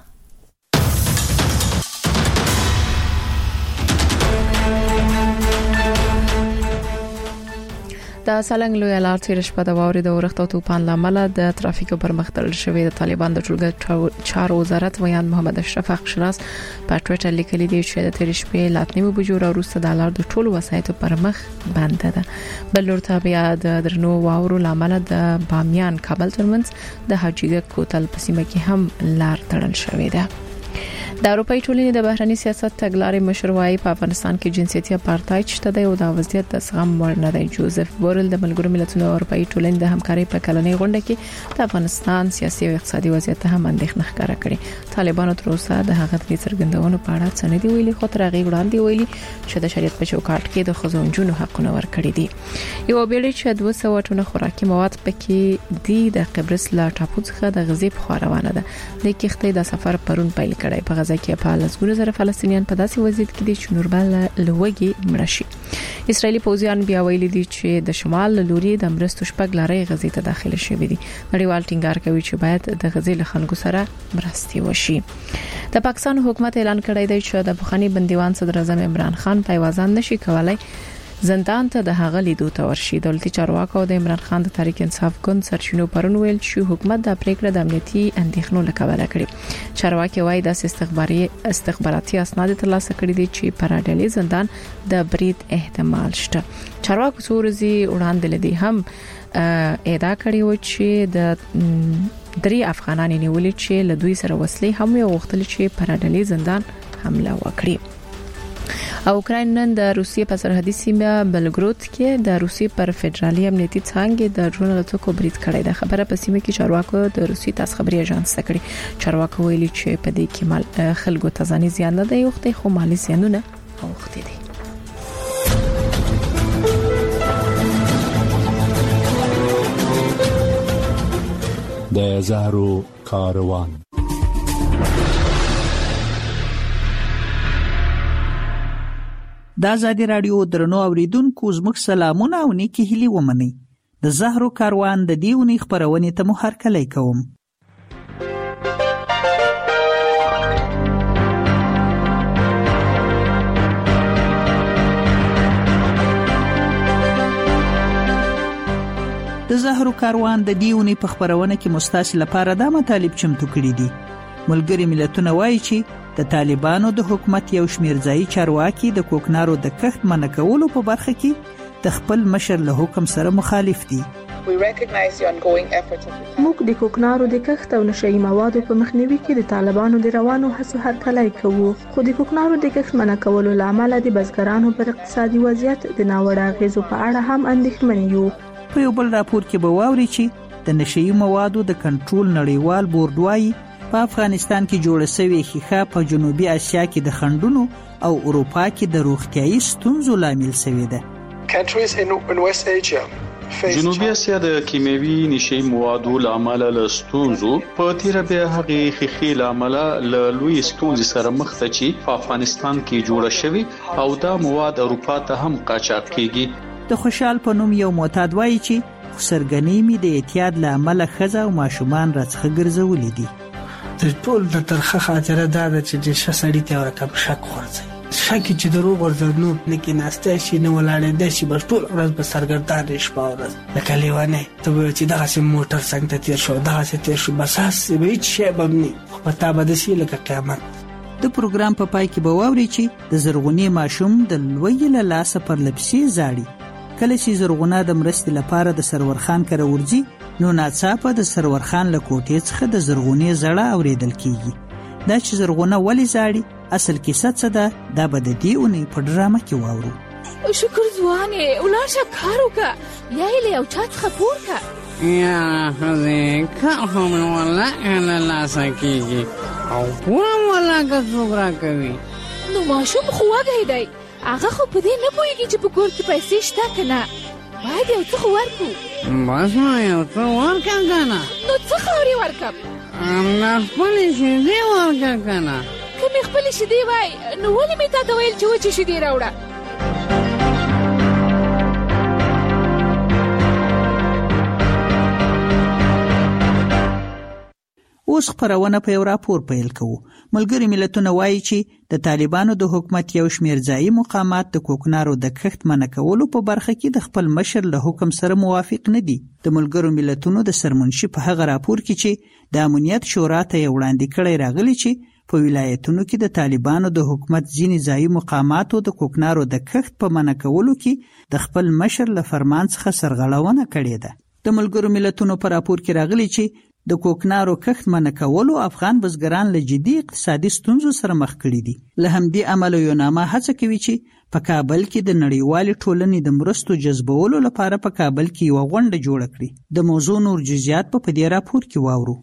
د سالنګ لوی لار تیر شپه د واورې د ورښت او توپان لامل د ترافیکو پر مخ تړل شوې د طالبان د ټولګي چارو وزارت ویان محمد اشرف اخشراس په ټوئیټر لیکلي دی چې د تیر شپې لاتنیمو بجو وروسته د لار د ټولو وسایطو پر مخ بند ده. بل ورته بیا د درنو واورو لامل د بامیان کابل ترمنځ د حاجیګ کوتل په سیمه کې هم لار تړل شوې ده. د اروپאי ټولنې د بهرنی سیاست تګلارې مشروعي په افغانستان کې جنسيتي اپارټایډ شته دی او د وضعیت د زغم وړ نه دی. جوزف بورل د ملګرو ملتونو اروپאי ټولنې د همکارۍ په کلنۍ غونډه کې د افغانستان سیاسي او اقتصادي وضعیت هم اندېښنه ښکاره کړې. طالبانو تر اوسه د هغه د څرګندونو په اړه څه نه دی ویلي خو تر هغه وړاندې ویلي چې د شریعت په چوکاټ کې د خزونجونو حقونه ورکړي دي. یو بیړۍ چې دوه سوه ټنه خوراکي مواد پکې دي د قبرص لا ټاپو څخه د غزې په خوا روانه ده. د کښتۍ د سفر پرون پیل کړی په غزه کې په لسګونه زره فلسطینیان په داسې وضعیت کې دي چې نورمال لوګي مړه شي. اسرایلی پوځیان بیا ویلي دي چې د شمال لوري د مرستو شپږ لارې غزې ته داخله شوې دي. نړیوال ټینګار کوي چې باید د غزې له خلکو سره مرستې وشي. د پاکستان حکومت اعلان کړی دی چې د بخښنې بندیوان صدر اعظم عمران خان په وازان نشي کولای زندان ته د هغه لیدو ته ورشي. دولتي چارواکو د عمران خان د تحریک انصاف ګوند سرچینو پرون ویل چې حکومت د پریکړه د امنیتي اندېښنو لکه کړي. چارواکي وايي د استخباري استخباراتي اسناد ترلاسه کړي دي چې پراډلي زندان د برید احتمال شته. چارواکو سورزي وړاندې لدی هم ادا کړی و چې د درې افغانان نیولې چې له دوی سره وسلې هم یو وختل چې پراډلي زندان حمله وکړي. او اوکراین نن د روسیې په سرحدي سیمه بلګرود کې د روسیې پر فدرالي امنیتي څانګې د ډرون الوتکو برید کړی ده. خبره په سیمه کې چارواکو د روسیې تاس خبري اژانس ته کړې. چارواکو ویلي چې په دې کې مال خلکو ته ځاني زیان نه دی وخت خو مالی زیانونه اوختي دي. د زهرو کاروان د آزادي رادیو درنو اوریدونکو زموږ سلامونه او نیکی هیلې ومنئ. د زهرو کاروان د دې اونۍ خپرونې ته مو هرکلی کوم. د زهرو کاروان د دې اونۍ په خپرونه کې مستاسو لپاره دا مطالب چمتو کړي دي. ملګري ملتونه وایي چې د طالبانو د حکومت یو شمیر ځایي چارواکي د کوکنارو د کښت منع کولو په برخه کې د خپل مشر له حکم سره مخالف دي. موږ د کوکنارو د کښت او نشئی موادو په مخنیوي کې د طالبانو د روانو هڅو هرکلی کوو. خو د کوکنارو د کښت منع کولو لامل د بزګرانو پر اقتصادي وضعیت د ناوړه اغیزو په اړه هم اندېښمن یو. په یو بل راپور کې به واوري چې د نشئی موادو د کنټرول نړیوال بورډ وايي په افغانستان کې جوړه شوې ښیښه په جنوبي اسیا کې د خنډونو او اروپا کې د روغتيایي ستونزو لامل شوې ده. جنوبي اسیا د کیمیاوي نشئی موادو لامل له ستونزو په تیر به هغه ښیښې لامل له لوی ستونزې سره مخ ته چې په افغانستان کې جوړه شوې او دا مواد اروپا ته هم قاچاق کیږي. د خوشحال په نوم یو معتاد وایي چې خسرګنۍ می د اعتیاد لامل خزه او ماشومان راڅخه ګرځولې دي. د ټول د ترخه خاطره دا ده چې د شسړی ته ورکم شک ورځي شک چې درو ورځنو لکه ناسته شي نو ولاړې د شي بر ټول ورځ به سرګردان شي په ورځ لکه لیوانه ته چې دا سم موټر څنګه تیر شو دا څه تیر شو بس هیڅ به شي بمني پتا به د شي لکه قیامت. د پروګرام په پای کې به واوري چې د زرغونې ماشوم د لوی له لاسه پر لپسې زاړي. کله چې زرغونه د مرستې لپاره د سرور خان کره ورځي نو ناڅاپه د سرور خان له کوټې څخه د زرغونې زړه اوریدل کیږي. دا چې زرغونه ولې زاړي اصل کیسه څه ده دا به د دې اونۍ په ډرامه کې واورو. شکر ځوانې ولاړ شه کار وکړه یا یې له یو چا څخه پور کړه. یا ښځې کار خو مې والله له لاسه کېږي او پوره والله که څوک راکوي. نو ماشوم خو وږی دی هغه خو په دې نه پوهېږي چې په کور کې پیسې شته که نه. باید یو څه خو ورکړو. بس نو یو څه ورکړه که نه. نو څه خاورې ورکړم؟ همدا خپلې شیدې ورکړه که نه. که مې خپلې شیدې وای نو ولې مې تا ته ویل چې وچې شیدې راوړه؟ اوس خپرونه په یو راپور پیل کوو. ملګري ملتونه وایي چې د طالبانو د حکومت یو شمېر ځایي مقامات د کوکنارو د کښت منع کولو په برخه کې د خپل مشر له حکم سره موافق نه دي. د ملګرو ملتونو د سرمنشي په هغه راپور کې چې د امنیت شورا ته یې وړاندې کړی راغلی چې په ولایتونو کې د طالبانو د حکومت ځینې ځایي مقاماتو د کوکنارو د کښت په منع کولو کې د خپل مشر له فرمان څخه سرغړونه کړې ده. د ملګرو ملتونو په راپور کې راغلی چې د کوکنارو کښت منع کولو افغان بزګران له جدي اقتصادي ستونزو سره مخ کړي دي. له همدې امله یوناما هڅه کوي چې په کابل کې د نړیوالې ټولنې د مرستو جذبولو لپاره په کابل کې یوه غونډه جوړه کړي. د موضوع نور جزئیات په دې راپور کې واورو.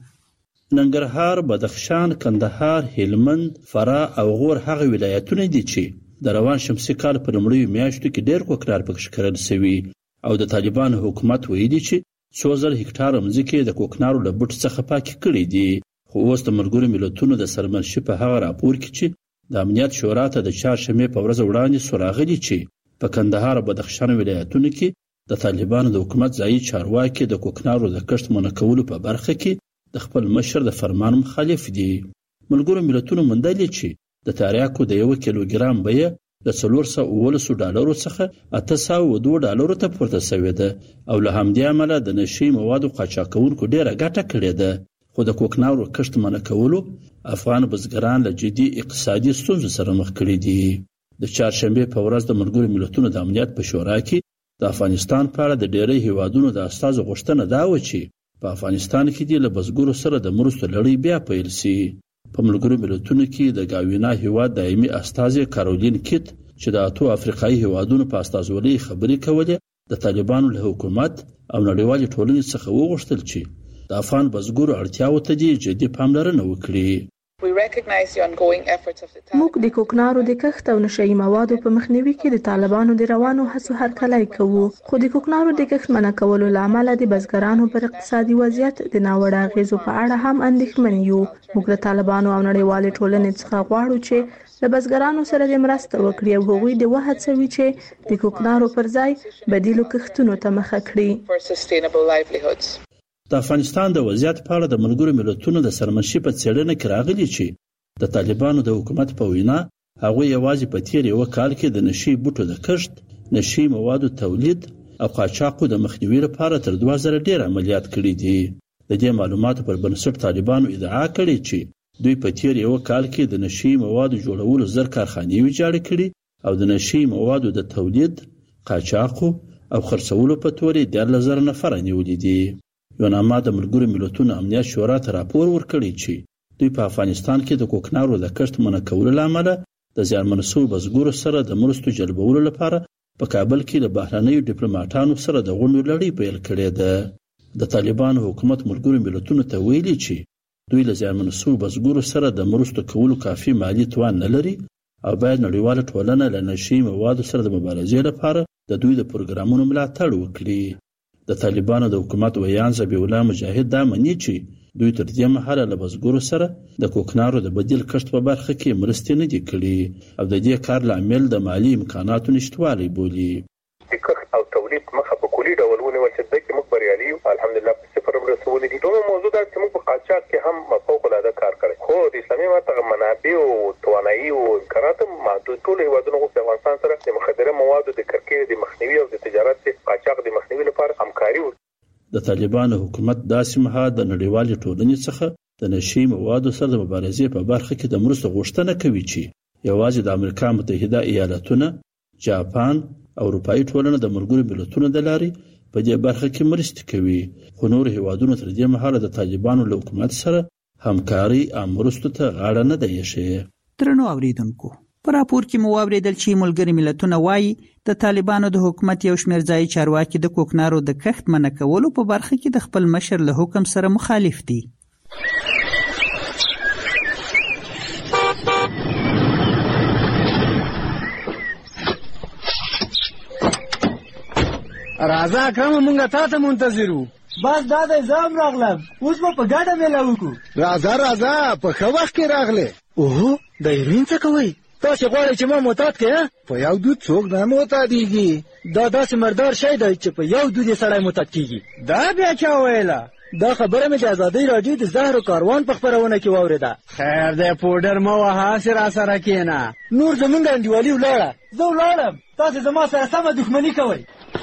ننګرهار، بدخشان، کندهار، هلمند، فراه او غور هغه ولایتونه دي چې د روان شمسي کال په لومړیو میاشتو کې ډېر کوکنار پکې کرل شوي او د طالبانو حکومت ویلي چې څو زر هکټاره مځکې د کوکنارو له بوټ څخه پاکې کړي دي. خو اوس د ملګرو ملتونو د سرمنشي په هغه راپور کې چې د امنیت شورا ته د چهارشنبې په ورځ وړاندې سو راغلي چې په کندهار او بدخشان ولایتونو کې د طالبانو د حکومت ځایي چارواکي د کوکنارو د کښت منع کولو په برخه کې د خپل مشر د فرمان مخالف دي. ملګرو ملتونو موندلي چې د تریاکو د یو کیلوګرام بیه له څلور سوه اوولسو ډالرو څخه اته سوه دوه ډالرو ته پورته شوې ده او له همدې امله د نشي موادو قاچاقونکو ډېره ګټه کړې ده. خو د کوکنارو کښت منع کولو افغان بزګران له جدي اقتصادي ستونزو سره مخ کړي دي. د چهارشنبې په ورځ د ملګرو ملتونو د امنیت په شورا کې د افغانستان په اړه د ډېری هیوادونو د استازو غوښتنه دا وه چې په افغانستان کې دې له بزګرو سره د مرستو لړۍ بیا پیل شي. په ملګرو ملتونو کې د گاوینا هیواد دایمي استازي کارولین کیت چې د اتو افریقایي هیوادونو په استازولۍ خبرې کولې د طالبانو له حکومت او نړیوالې ټولنې څخه وغوښتل چې د افغان بزګرو اړتیاوو ته دې جدي پاملرنه وکړي. موږ د کوکنارو د کښت او نشهیي موادو په مخنیوي کې د طالبانو د روانو هڅو هرکلی کوو. خو د کوکنارو د کښت منع کولو له امله د بزګرانو پر اقتصادي وضعیت د ناوړه اغېزو په اړه هم اندېښمن یو. موږ د طالبانو او نړیوالې ټولنې څخه غواړو چې د بزګرانو سره د مرسته وکړي او هغوی د وهڅوي چې د کوکنارو پر ځای بدیلو کښتونو ته مخه کړي. د افغانستان د وضعیت په اړه د ملګرو ملتونو د سرمنشي په څېړنه کې راغلي چې د طالبانو د حکومت په وینا هغوی یوازې په تیر یو کال کې د نشي بوټو د کښت، نشي موادو تولید او قاچاقو د مخنیوي لپاره تر دوه زره ډېر عملیات کړي دي. د دې معلوماتو پر بنسټ طالبانو ادعا کړې چې دوی په تیر یو کال کې د نشي موادو جوړولو زر کارخانې ویجاړې کړي او د نشي موادو د تولید، قاچاقو او خرڅولو په تور دیارلس زره نفره نیولي دي. یوناما د ملګرو ملتونو امنیت شورا ته راپور ورکړی چې دوی په افغانستان کې د کوکنارو د کښت منع کولو له امله د زیانمن شویو بزګرو سره د مرستو جلبولو لپاره په کابل کې د بهرنیو ډیپلوماټانو سره د غونډو لړۍ پیل کړې ده. د طالبانو حکومت ملګرو ملتونو ته ویلي چې دوی له زیانمن شویو بزګرو سره د مرستو کولو کافي مالي توان نه لري او باید نړیواله ټولنه له نشي موادو سره د مبارزې لپاره د دوی د پروګرامونو ملاتړ وکړي. د طالبانو د حکومت ویان ذبیح الله مجاهد دا مني چې دوی تر دې مهاله له بزګرو سره د کوکنارو د بدیل کښت په برخه کې مرستې نه دي کړي او د دې کار لامل د مالی امکاناتو نشتوالی بولي. د کښت او تولید مخه په کلي ډول ونیول چې دغه موږ بریالي یو الحمدلله په صفر رسولې دي. دوه موضوع دا چې موږ په قاچاق کې هم فوق العاده کار کړی خو د اسلامي امارت منابع او توانایي او امکانات محدود. ټول هیوادونه غوښتي افغانستان سره د مخدره موادو د کرکې د مخنیوي او د تجارت د قاچاق د مخنیوي لپاره همکاري وکړي. د طالبانو حکومت داسې مهال د نړیوالې ټولنې څخه د نشي موادو سره د مبارزې په برخه کې د مرستو غوښتنه کوي چې یوازې د امریکا متحده ایالاتونه، جاپان او اروپایي ټولنه د ملګرو ملتونو د لارې په دې برخه کې مرستې کوي، خو نور هیوادونو تر دې مهاله د طالبانو له حکومت سره همکاري او مرستو ته غاړه نه دی ایښې. درنو اوریدونکو، په راپور کې مو واورېدل چې ملګري ملتونه وایي د طالبانو د حکومت یو شمېر ځایي چارواکي د کوکنارو د کښت منع کولو په برخه کې د خپل مشر له حکم سره مخالف دي. راځه اکرم، مونږ تا ته منتظر وو. بس دا د ځام راغلم، اوس به په ګډه میله وکړو. راځه راځه، په ښه وخت کې راغلې. اوهو، د هیروین څه کوئ؟ تاسې غواړئ چې ما معتاد کړې؟ په یو دود څوک نه معتادېږي. دا داسې مردار شی دی چې په یو دود یې سړی معتاد کېږي. دا بیا چا ویله؟ دا خبره مې د ازادۍ راډیو د زهرو کاروان په خپرونه کې واورېده. خیر دی، پوډر مه وهه، هسې راسره کښېنه. نور زمونږ انډیوالي ولاړه. زه ولاړم، تاسې زما سره سمه دښمني کوئ.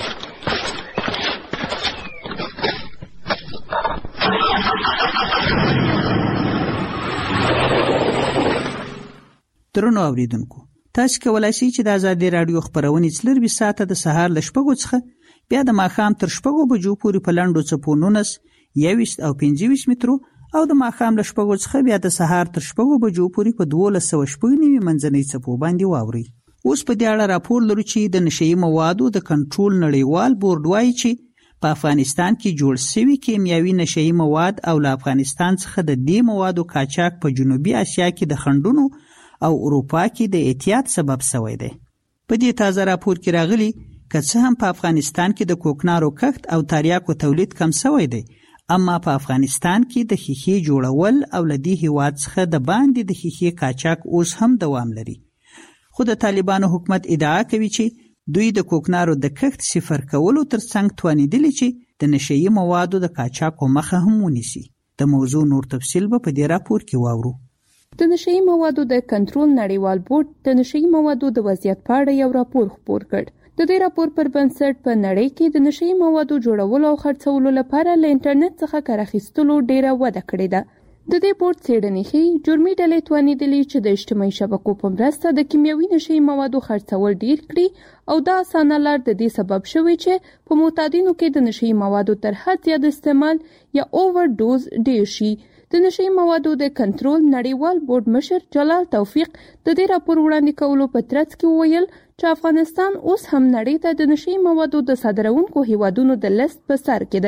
درنو اوریدونکو، تاسو کولای شئ چې د ازادي رادیو خبرونه څلرویشت ساعته د سهار له شپږو څخه بیا د ماښام تر شپږو بجو پورې په لنډو څپو نولس، یوویشت او پنځه ویشت مترو او د ماښام له شپږو څخه بیا د سهار تر شپږو بجو پورې په دولس سوه شپږ نوي منځنۍ څپو باندې واورئ. اوس په دې اړه راپور لرو چې د نشهیي موادو د کنټرول نړیوال بورډ وایي چې په افغانستان کې جوړ شوي کیمیاوي نشهیي مواد او له افغانستان څخه د دې موادو قاچاق په جنوبي اسیا کې د خنډونو او اروپا کې د احتیاط سبب شوی دی. په دې تازه راپور کې راغلي که څه هم په افغانستان کې د کوکنارو کښت او تریاکو تولید کم شوی دی، اما په افغانستان کې د ښیښې جوړول او له دې هیواد څخه د باندې د ښیښې قاچاق اوس هم دوام لري. خو د طالبانو حکومت ادعا کوي چې دوی د کوکنارو د کښت صفر کولو ترڅنګ توانیدلي چې د نشهیي موادو د قاچاقو مخه هم ونیسي. د موضوع نور تفصیل به په دې راپور کې واورو. د نشهیي موادو د کنټرول نړیوال بورډ د نشهیي موادو د وضعیت په اړه یو راپور خپور کړ. د دې راپور پر بنسټ په نړۍ کې د نشهیي موادو جوړولو او خرڅولو لپاره له انټرنیټ څخه کار اخیستلو ډیره وده کړې ده. د دې بورډ څېړنې ښیي جرمي ډلې توانیدلي چې د اجتماعي شبکو په مرسته د کیمیاوي نشهیي موادو خرڅول ډیر کړي او دا اسانه لار د دې سبب شوی چې په معتادینو کې د نشهیي موادو تر حد زیات استعمال یا اوور ډوز ډیر شي. د نشهیي موادو د کنټرول نړیوال بورډ مشر جلال توفیق د دې راپور وړاندې کولو په ترڅ کې وویل چې افغانستان اوس هم نړۍ ته د نشهیي موادو د صادروونکو هیوادونو د لیست په سر کې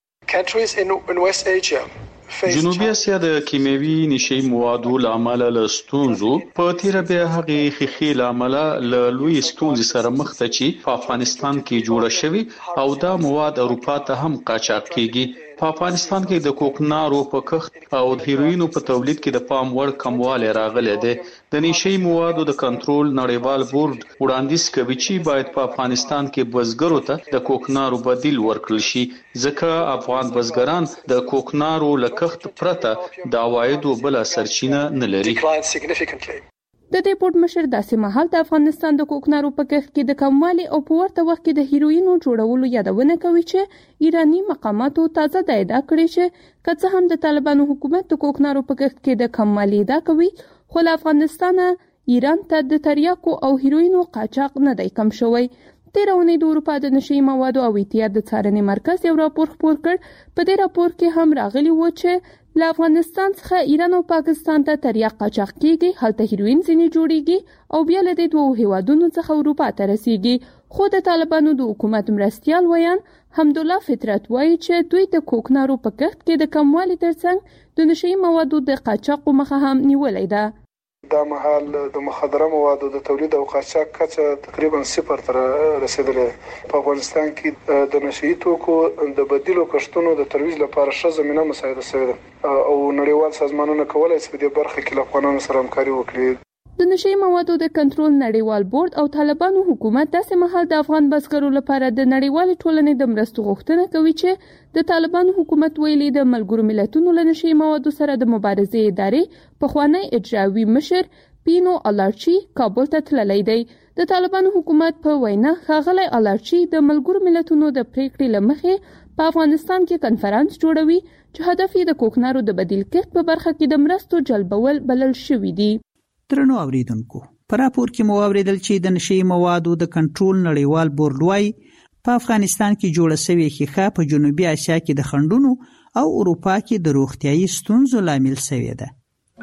دی. جنوبي اسیا د کیمیاوي نشهیي موادو له امله له ستونزو په تیره بیا هغې ښیښې له امله له لوی ستونزې سره مخ ده چې په افغانستان کې جوړه شوي او دا مواد اروپا ته هم قاچاق کیږي. په افغانستان کې د کوکنارو په کښت او د هیروینو په تولید کې د پام وړ کموالی راغلی دی. د نشهیي موادو د کنټرول نړیوال بورډ وړاندیز کوي چې باید په افغانستان کې بزګرو ته د کوکنارو بدیل ورکړل شي، ځکه افغان بزګران د کوکنارو له کښت پرته د عوایدو بله سرچینه نه لري. د دې بورډ مشر داسې مهال د افغانستان د کوکنارو په کښت کې د کموالي او په ورته وخت کې د هیروینو جوړولو یادونه کوي چې ایرانی مقاماتو تازه د ادعا کړې چې که څه هم د طالبانو حکومت د کوکنارو په کښت کې د کموالي ادعا کوي، خو له افغانستان ایران ته د تریاکو او هیروینو قاچاق نه دی کم شوی. تیره اونۍ د اروپا د نشهیي موادو او احتیاط د څارنې مرکز یو راپور خپور کړ. په دې راپور کې هم راغلی و چې له افغانستان څخه ایران او پاکستان ته تریاک قاچاق کیږي، هلته هیروین ځینې جوړیږي او بیا له دې دوو هیوادونو څخه اروپا ته رسیږي. خو د طالبانو د حکومت مرستیال ویان حمدالله فطرت وایي چې دوی د کوکنارو په کښت کې د کموالي ترڅنګ د نشهیي موادو د قاچاقو مخه هم نیولې ده. دا مهال د مخدره موادو د تولید او قاچاق کچه تقریبا صفر ته رسیدلې. په افغانستان کې د نشهیي توکو د بدیلو کښتونو د ترویج لپاره ښه زمینه مساعده شوې ده او نړیوال سازمانونه کولی شي په دې برخه کې له افغانانو سره همکاري وکړي. د نشهیي موادو د کنټرول نړیوال بورډ او طالبانو حکومت داسې مهال د افغان بزګرو لپاره د نړیوالې ټولنې د مرستو غوښتنه کوي چې د طالبانو حکومت ویلي د ملګرو ملتونو له نشهیي موادو سره د مبارزې ادارې پخوانی اجرایي مشر پینو الارچي کابل ته تللی دی. د طالبانو حکومت په وینا ښاغلی الارچي د ملګرو ملتونو د پریکړې له مخې په افغانستان کې کنفرانس جوړوي چې هدف یې د کوکنارو د بدیل کښت په برخه کې د مرستو جلبول بلل شوی دی. درنو اوریدونکو، په راپور کې مو اوریدل چې د نشي موادو د کنټرول نړیوال بورډ وايي په افغانستان کې جوړه شوې ښیښه په جنوبي اسیا کې د خنډونو او اروپا کې د روغتیايي ستونزو لامل شوې ده.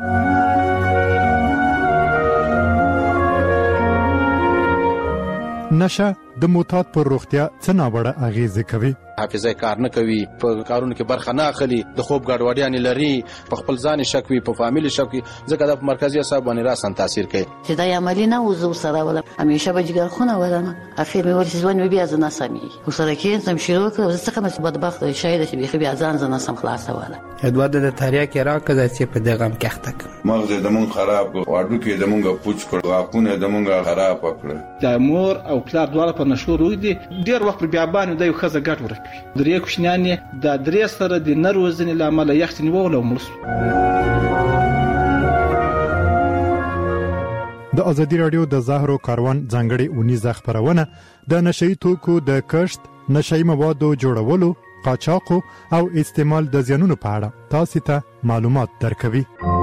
نشه د معتاد پر روغتیا څه ناوړه اغیزه کوي. حافظه کار نه کوي، په کارونو کې برخه نه اخلي، د خوب ګډوډیاں لري، په خپل ځان شک وي، په فامیل شک وي، ځکه د مرکزي اعصاب باندې راسن تاثیر کوي. چې دا عملی نه وزو سره ولا همیشه به جګر خونه ولنه اخر مې ورسې ځوان مې بیا ځنه سمي او سره کې سم شروع کړ زه څنګه مې بدبخت شاید چې بيخي بیا ځان ځنه سم خلاص ولا ادوار د تاریا کې راکړه چې په دغه هم کېخته مغز د مون خراب واډو کې د مونږه پوچ کړ غاپونه د مونږه خراب کړ. د مور او پلار دواړه په نشو روي دي ډیر وخت بیا باندې د یو خزه ګټ ورکوي. درې کوشنیان د درې سره د نروزنې لامل یختنی وغلو مرسو. د ازادي رادیو د زهرو کاروان ځانګړي اونیزه خبرونه د نشئی توکو د کښت، نشئی موادو جوړولو، قاچاق او استعمال د زیانونو په اړه تاسو ته معلومات درکوي.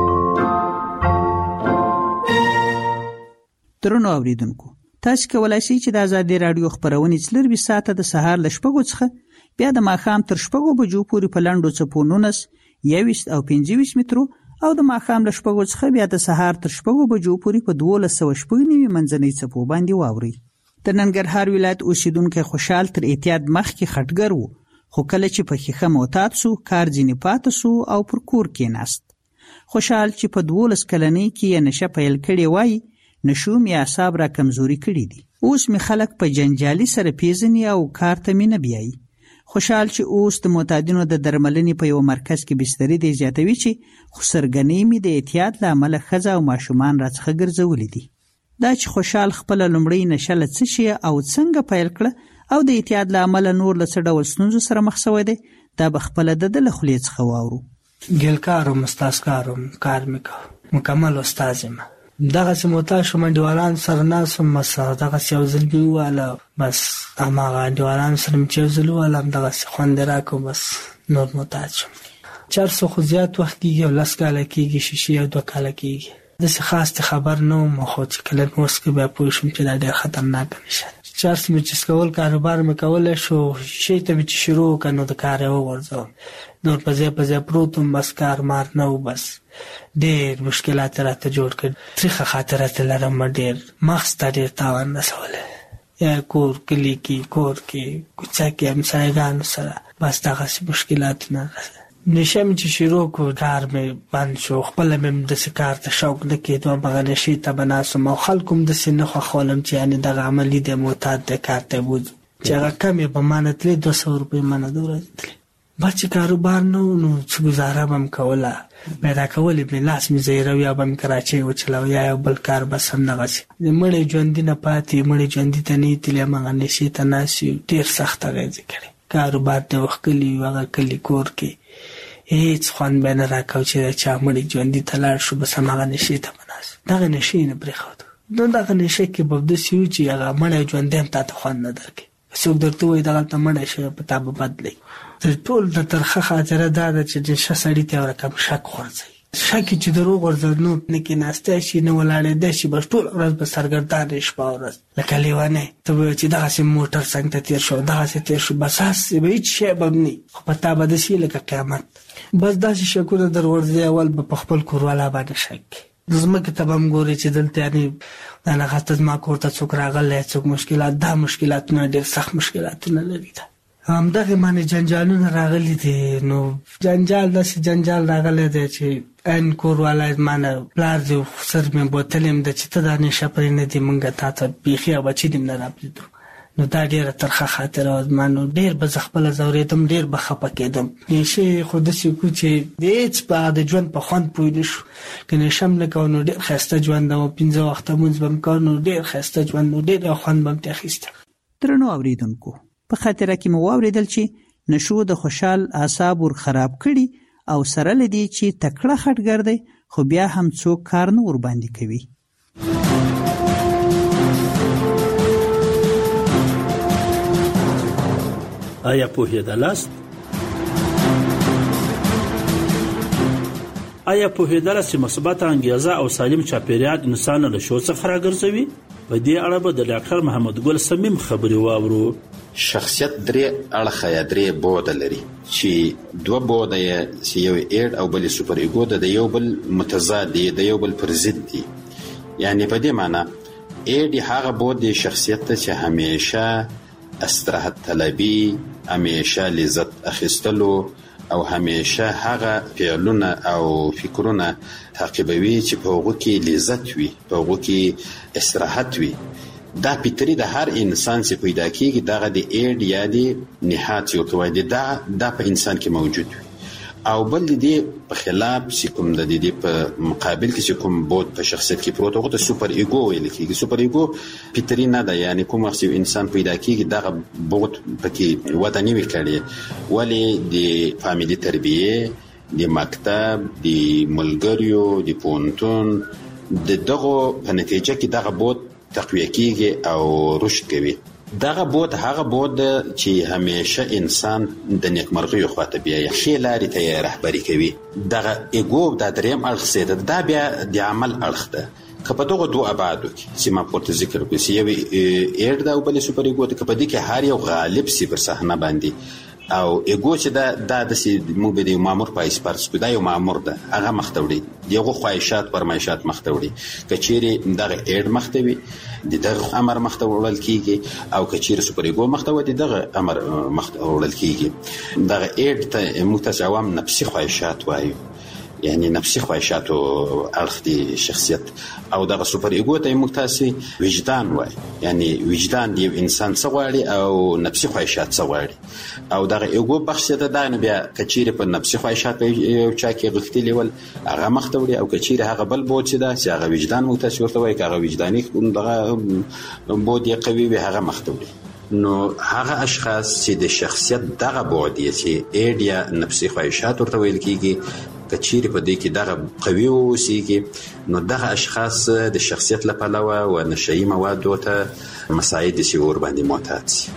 درنو اوریدونکو، تاسو کولای شئ چې د ازادي رادیو خبرونه څلور ساعته د سهار ل شپږو څخه بیا د ماښام تر شپږو بجو پورې په لاندو چپو نونس یويس او پنځه مترو او د ماښام ل شپږو څخه بیا د سهار تر شپږو بجو پورې په دولس سوه شپږ نوي منځنۍ چپو باندې واوري. د ننګرهار ولایت اوسیدونکو خوشحال تر احتیاط مخکې خټګر وو، خو کله چې په ښیښه معتاد سو کار ځینې پاتې سو او پر کور کېناست. خوشحال چې په دولس کلنۍ کې یې نشه پیل کړې وای، نشو مې اعصاب را کمزوري کړي دي. اوس مې خلک په جنجالي سره پیژني او کار ته مې نه بیایي. خوشحال چې اوس د معتادینو د درملنې په یو مرکز کې بسترې دی زیاتوي چې خو سرګنۍ مې د احتیاط له امله ښځه او ماشومان راڅخه ګرځولي دي. دا چې خوشحال خپله لومړۍ نشه له څه شي او څنګه پیل کړه او د احتیاط له امله نور له څه ډول ستونزو سره مخ شوی دی، دا به خپله د ده له خولې څخه واورو. ګلکار هم استازکار هم کار مې کوه، مکمل استاز یم. دغه چې معتاد شوم انډیوالان سره ناسم مسه دغه یو ځل مې وواله، بس هماغه انډیوالان سره مې چې یو ځل ووالم دغسې خوند یې راکړو، بس نور معتاد شوم. چرسو خو زیات وخت کېږي او لس کاله کېږي، شیشې یو دوه کاله کېږي. داسې خاص خبر نه وم، خو چې کله مې وڅکه بیا پوه شوم چې دا ډېر خطرناکه نشه ده. چرس مې چې څکول کاروبار مې کولی شو، شیشې ته مې چې شروع وکړه نو د کار یې وغورځوم، نور په ځای په ځای پروت وم، بس کار مار نه و. بس ډېر مشکلات راته جوړ کړ، تریخه خاطرات لرم، ډېر مغز ته ډېر تاوان رسولی، یا کور کلي کې، کور کې، کوڅه کې، همسایګانو سره، بس دغسې مشکلاتونه. نشه مې چې شروع کړو کار مې بند شو، خپله مې داسې کار ته شوق نه کېدو، همغه نشې ته به ناست وم او خلکو هم داسې نه خوښولم چې یعنې دغه عملي دی معتاد دی کار ته یې بوځو چې هغه کم یې په ما نه تلې، دوه سوه روپۍ ما نه د ورځې تلې. بس چې کاروبار نه و نو څه ګزاره به م کوله، پیدا کولې مې لاس مې زیرو، یا به مې کراچۍ وچلو یا یو بل کار بس همدغسې. مړی ژوندي نه پاتې، مړی ژوندي ته نه یې تلې، همغه نشې ته ناست یو، ډېر سخت اغېزې کړې. کاروبار ته وښکلي یو، هغه کلي کور کې هیڅ خوند به نه راکاو چې د چا مړی ژوندي ته لاړ شو، بس همغه نشې ته به ناست. دغه نشې نه پرېښودو، نو دغه نشه کې به داسې وي چې هغه مړی ژوندی هم تا ته خوند نه درکوي. څوک درته وایي دغلته مړی شوی په تا به بدلی. تر ټول د ترخه خاطره دا ده چې نشه سړي ته یو رقم شک غورځوي. شک چې در وغورځوي نو نه کېناستی شي، نه ولاړېدی شي، بس ټوله ورځ به سرګردانه شپه او ورځ لکه لیونی. ته به وایې چې دغسې موټر څنګ ته تېر شو، دغسې تېر شو، بس هسې به هېڅ شی به هم نه، خو په تا به داسې لکه قیامت. بس داسې شکونه در ورځي، اول به په خپل کوروالا باندې شک کوي. ځمکې ته به هم ګورې چې دلته یعنې دا نغسته زما کور ته څوک راغلی، څوک مشکلات، دا مشکلاتونه ډېر سخت مشکلاتونه لري. ده همدغې باندې جنجالونه راغلي دي. نو جنجال داسې جنجال راغلی دی چې عین کوروالا زما نه پلار دی، سر مې بوتل یم ده چې ته دا نشه پرې نه دي، مونږ تا ته بیخي او بچي دې م نه راپرېږدو. نو دا ډېره ترخه خاطره وه زما. نو ډېر به زه خپله ځورېدم، ډېر به خفه کېدم. نشې خو داسې کړو چې د هېڅ په د ژوند په خوند پوه نه شو. که نشه م نه کوو نو ډېر ښایسته ژوند و، پنځه وخته لمونځ به م کوو نو ډېر ښایسته ژوند و، ډېر خوند به م ترې اخیسته. درنو اورېدونکو، په خاطره کې مو واورېدل چې نشو د خوشحال اعصاب ور خراب کړي او سره له دې چې تکړه خټګر دی، خو بیا هم څوک کار نه ورباندې کوي. آیا پوهېدلاست؟ آیا پوهېدلاست چې مثبت انګیزه او سالم چاپیریال انسان له شور څخه راګرځوي؟ په دې اړه به د ډاکټر محمد ګل صمیم خبرې واورو. شخصیت درې اړخه یا درې بوده لري چې دوه بوده یې چې یو ایډ او بل سوپر ایګو د یو بل متضاد دي، د یو بل پر ضد دي. یعنی په دې معنی ایډ هغه بوده شخصیت ته چې همیشه استراحت طلبي، همیشه لذت اخیستلو او همیشه هغه فعلونه او فکرونه تعقیبوي چې په هغه کې لذت وي، په هغه کې استراحت وي. دا پیتری د هر انسان چې پیدا کیږي دغه د ایډ یا د نهات یو توای دی دا د په انسان کې موجود وي. او بل دې په خلاف چې کوم د دې په مقابل کې چې کوم بود په شخصیت کې پروت هغه ته سوپر ایګو ویل کېږي. سوپر ایګو پیتری نه ده، یعنی کوم وخت انسان پیدا کیږي دغه بود پکې وده نه وي کړی، ولی د فامیلی تربیه، د مکتب، د ملګریو، د پونتون د دغه په نتیجه کې دغه بود تقویه کیږي او رشد کوي. دغه بود هغه بود چې همیشه انسان د نیکمرغیو خواته بیایي، ښې لارې ته رهبري کوي. دغه ایګو د دریم اړخ سي دا بیا د عمل اړخ ده. که په دغه دوه ابعادو کې چې ما پورته ذکر کړی چې یو ایډ دا او بل سوپر ایګو ده، که په دې کې هر یو غالب سي پر صحنه باندې او ایګو چې دا د داسې موږ به د مامور په اسپارس کو دا یو مامور ده، هغه مخته وړي دغه خواهشات فرمایشات مخته وړي. کچېری دغه ایډ مخته وي د دغه امر مخته وړل کیږي، او کچېری سوپر ایګو مخته وي دغه امر مخته وړل کیږي. دغه ایډ ته موږ عوام نفسي خواهشات وایو، یعنی نفسي خواهشات او اړخ دی شخصیت. او دغه سوپر ایګو ته موږ تاسو وجدان وایي، یعنی وجدان دی انسان څه غواړي او نفسي خواهشات څه غواړي. او دغه ایګو بخش ته دا نه بیا کچېری په نفسي خواهشات یو چا کې غوښتلی ول هغه مخته وړي، او کچېری هغه بل بود چې دا چې هغه وجدان موږ تاسو ورته وایي، هغه وجداني دغه بود یې قوي وي هغه مخته وړي. نو هغه اشخاص چې د شخصیت دغه بود یې چې ایډ یا نفسي خواهشات ورته ویل کیږي کچېری په دې کې دغه قوي اوسېږي، نو دغه اشخاص د شخصیت لپاره او نشئی موادو ته مساعد شي ور باندې معتاد شي.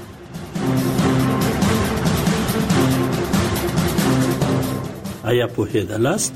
آیا پوهېدلاست؟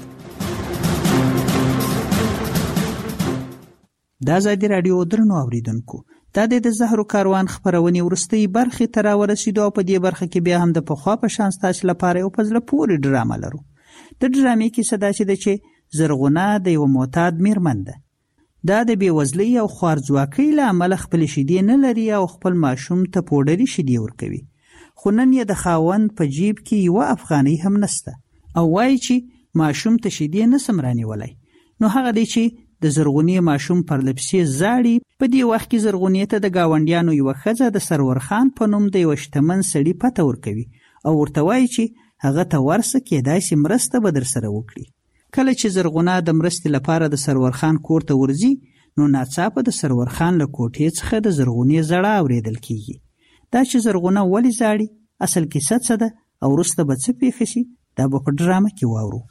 دا ازادي راډیو درنو اوریدونکو، دا د زهرو کاروان خبرونې ورستۍ برخې ته راورسېدو او په دې برخه کې بیا هم د پخوا په شان ستاسو لپاره یو په زړه پورې ډرامه لرو. د ډرامې کیسه داسې ده چې زرغونه د یو معتاد میرمن ده. دا د بېوزلۍ او خوارځواکۍ له امله خپلې شیدې نه لري او خپل ماشوم ته پوډري شیدې ورکوي، خو نن یې د خاوند په جیب کې یوه افغانۍ هم نسته او وایي چې ماشوم ته شیدې نسم رانیولی. نو هغه دی چې د زرغونې ماشوم پر لپسې زاړي. په دې وخت کې زرغونې ته د ګاونډیانو یوه ښځه د سرور خان په نوم د یوه شتمن سړي پته ورکوي او ورته وایي چې هغه ته ورسه کېدای شي مرسته به در سره وکړي. کله چې زرغونه د مرستې لپاره د سرور خان کور ته ورځي، نو ناڅاپه د سرور خان له کوټې څخه د زرغونې زړه اورېدل کیږي. دا چې زرغونه ولې زاړي، اصل کیسه څه ده او وروسته به څه پېښه شي، دا به په ډرامه کې واورو.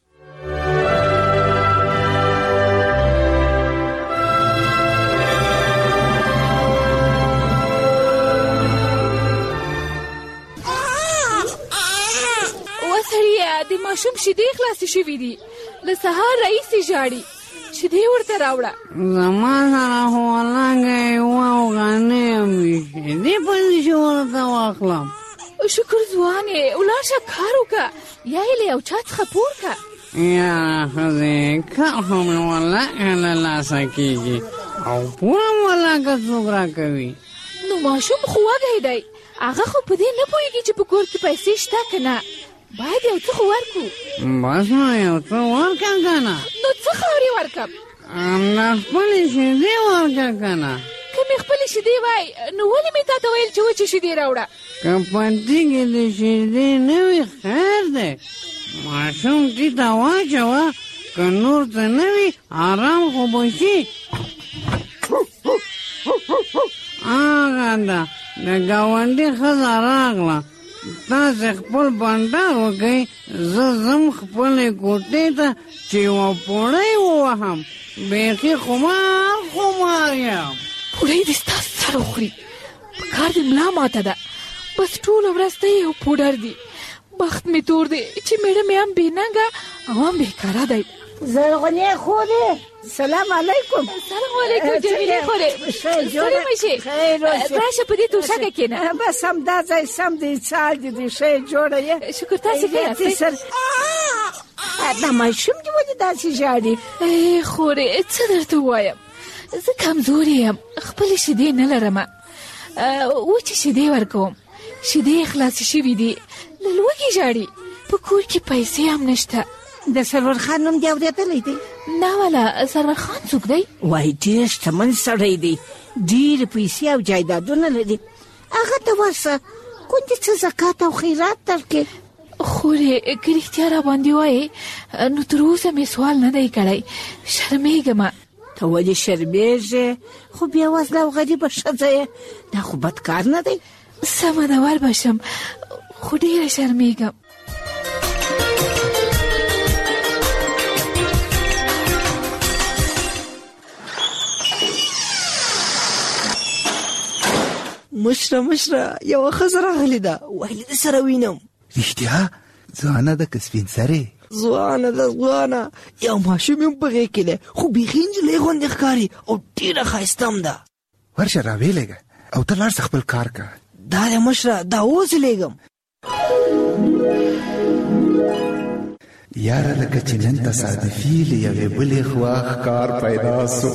د ماشوم شیدې خلاصې شوي دي، له سهار راهیسې ژاړي، شیدې ورته راوړه. زما سره خو ولنګه یوه افغانۍ هم وي، شیدې پسې چې ورته واخلم. شکر ځوانې، ولاړ شه کار وکړه، یا یې له یو چا څخه پور کړه. یاره ښځې کار خو مې ولنګه له لاسه کېږي او پور هم ولنګه څوک راکوي. نو ماشوم خو وږی دی، هغه خو په دې نه پوهېږي چې په کور کې پیسې شته که نه. باید یو څه خو ورکړو. بس نو یو څه ورکړه که نه. نو څه خاورې ورکړم؟ همدا خپلې شیدې ورکړه که نه. که مې خپلې شیدې وای نو ولې مې تا ته ویل چې وچې شیدې راوړه؟ که په دې کې د شیدې نه وي خیر دی، ماشوم دې ته واچوه، که نور څه نه وي آرام خو به شي. هغه ده د ګاونډي ښځه راغله، تاسې خپل بانډار وکئ، زه ځم خپلې کوټې ته چې یوه پوړۍ ووهم، بیخي خمار خمار یم. پوړۍ دې ستا سر وخوري، په کار دې ملا ماته ده، بس ټول ورځ ته یو پوډر دی. بخت می تور دی چې میړه مې هم بېننګه او هم بېکاره دی. زرغونې خورې سلام علیکم. سلام علیکم جمیله خورې. ستړې مه شې. راشه په دې توشکه کښېنه. بس همدا ځای سم دی څال دې دی ښه یې جوړه یې. شکر تاسې ښه یاستئ؟ دا ماشوم دې ولې داسې ژاړي؟ ای خورې څه درته ووایم، زه کمزورې یم، خپلې شیدې نه لرمه، وچې شیدې ورکوم. شیدې یې خلاصې شوي دي، له لوږې ژاړي. په کور کې پیسې هم نشته. د سرور خان نوم دې اورېدلی دی؟ نه والا، سرور خان څوک دی؟ وایي ډېر شتمن سړی دی، ډېرې پیسې او جایدادونه لري. هغه ته ورسه کونډې څه زکات او خیرات درکړي. خورې که رښتیا را باندې وایې نو تر اوسه مې سوال نه دی کړی، شرمېږم. ته ولې شرمېږې؟ خو بیا وزله او غریبه ښځه یې، دا خو بد کار نه دی. سمه ده ور بشم، خو ډېره شرمېږم. مشره مشره یوه ښځه راغلې ده، ویلې د سره وینم. رښتیا؟ ځوانه ده که سپین سرې؟ ځوانه ده ځوانه، یو ماشوم یې هم په غېږ کې دی، خو بیخي نجلۍ غوندې ښکاري او ډېره ښایسته هم ده. ورشه راویلېږه او ته لاړ شه خپل کار که. دا دی مشره، دا اوس یې لېږم. یاره لکه چې نن تصادفي له یوې بلې خوا ښکار پیدا سو.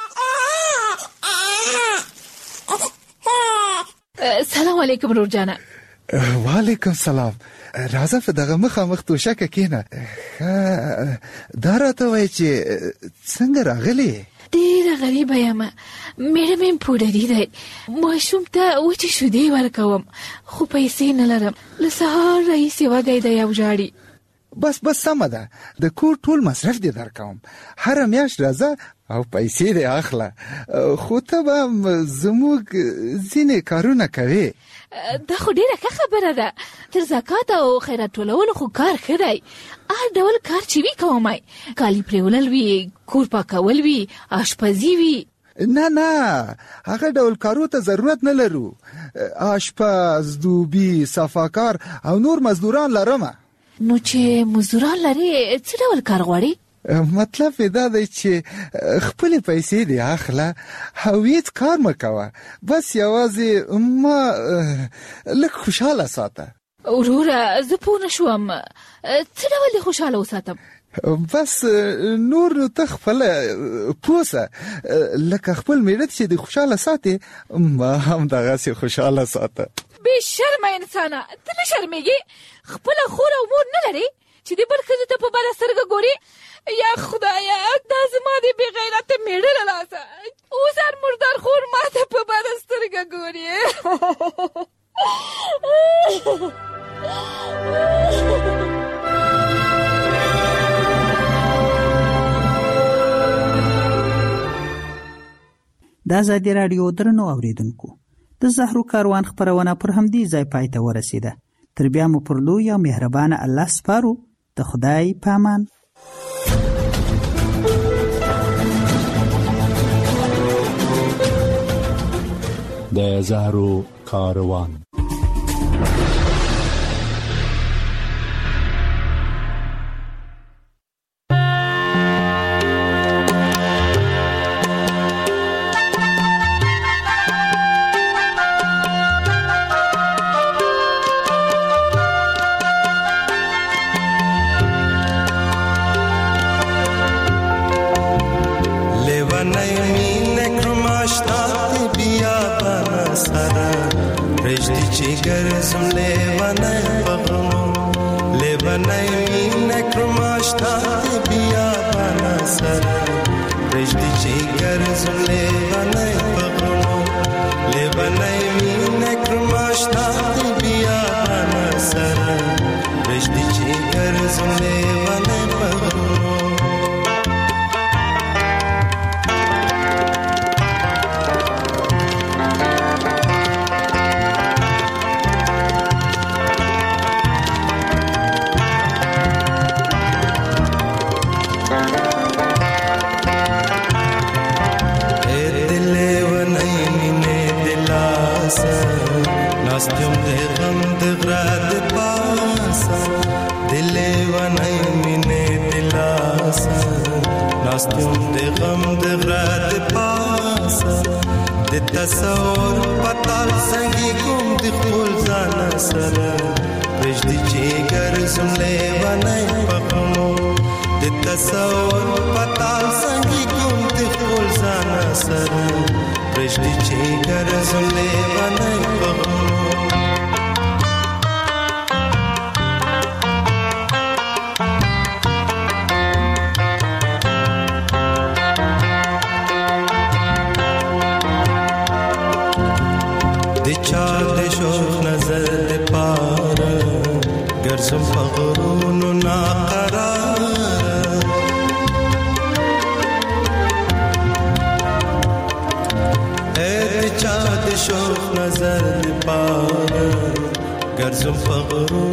سلام علیکم رور جانه. وعلیکم سلام. راځه په دغه مخامخ توشکه کښېنه. دا راته وایي چې څنګه راغلې؟ ډېره غریبه یم، میړه مې پوډري دی، ماشوم ته وچې شیدې ورکوم، خو پیسې نه لرم. له سهار راهیسې وږی دی او ژاړي. بس بس سمه ده، د کور ټول مصرف دې درکوم، هره میاشت راځه او پیسې دې اخله، خو ته به زموږ ځینې کارونه کوې. دا خو ډېره ښه خبره ده، تر زکات او خیرات ټولولو خو کار ښه دی. هر ډول کار چې وي کومای، کالي پرېولل وي، کور پاکول وي، آشپزي وي. نه نه، هغه ډول کارو ته ضرورت نه لرو. آشپز، دوبي، صفاکار او نور مزدوران لرمه. نو چې مزدوران لري څه ډول کار غواړي؟ مطلب یې دا دی چې خپلې پیسې دې اخله او هېڅ کار مه کوه، بس یوازې ما لږ خوشحاله ساته. وروره زه پوه نه شوم، څه ډول دې خوشحاله وساتم؟ بس نور نو ته خپله پوه سه، لکه خپل میړه چې دې خوشحاله ساتې، ما هم دغسې خوشحاله ساته. بې شرمه انسانه، ته نه شرمېږې؟ خپله خور او مور نه لرې چې د بل ښځې ته په بده سترګه ګورې؟ یا خدایه، دا زما د بې غیرته میړه له لاسه اوس هر مردار خور ما ته په بده سترګه ګورې. د ازادي راډیو درنو اوریدونکو، د زهرو کاروان خپرونه پر همدې ځای پای ته ورسېده. تر بیا مو پر لوی او مهربانه الله سپارو. د خدای په امان. د زهرو کاروان. رشتي پاسه ناستیم د غم د غره د پاسه د تصور پتال سنگي کوم د خپل ځان سره پرېږدي چې ګرځم لیونی په غمو د تصور پتال سنگي کوم د خپل ځان سره پرېږدي چې ګرځم لیونی په غمو ګرځم په غرونو ناقراره اې د چا د شوق نظر لپاره ګرځم په غرونو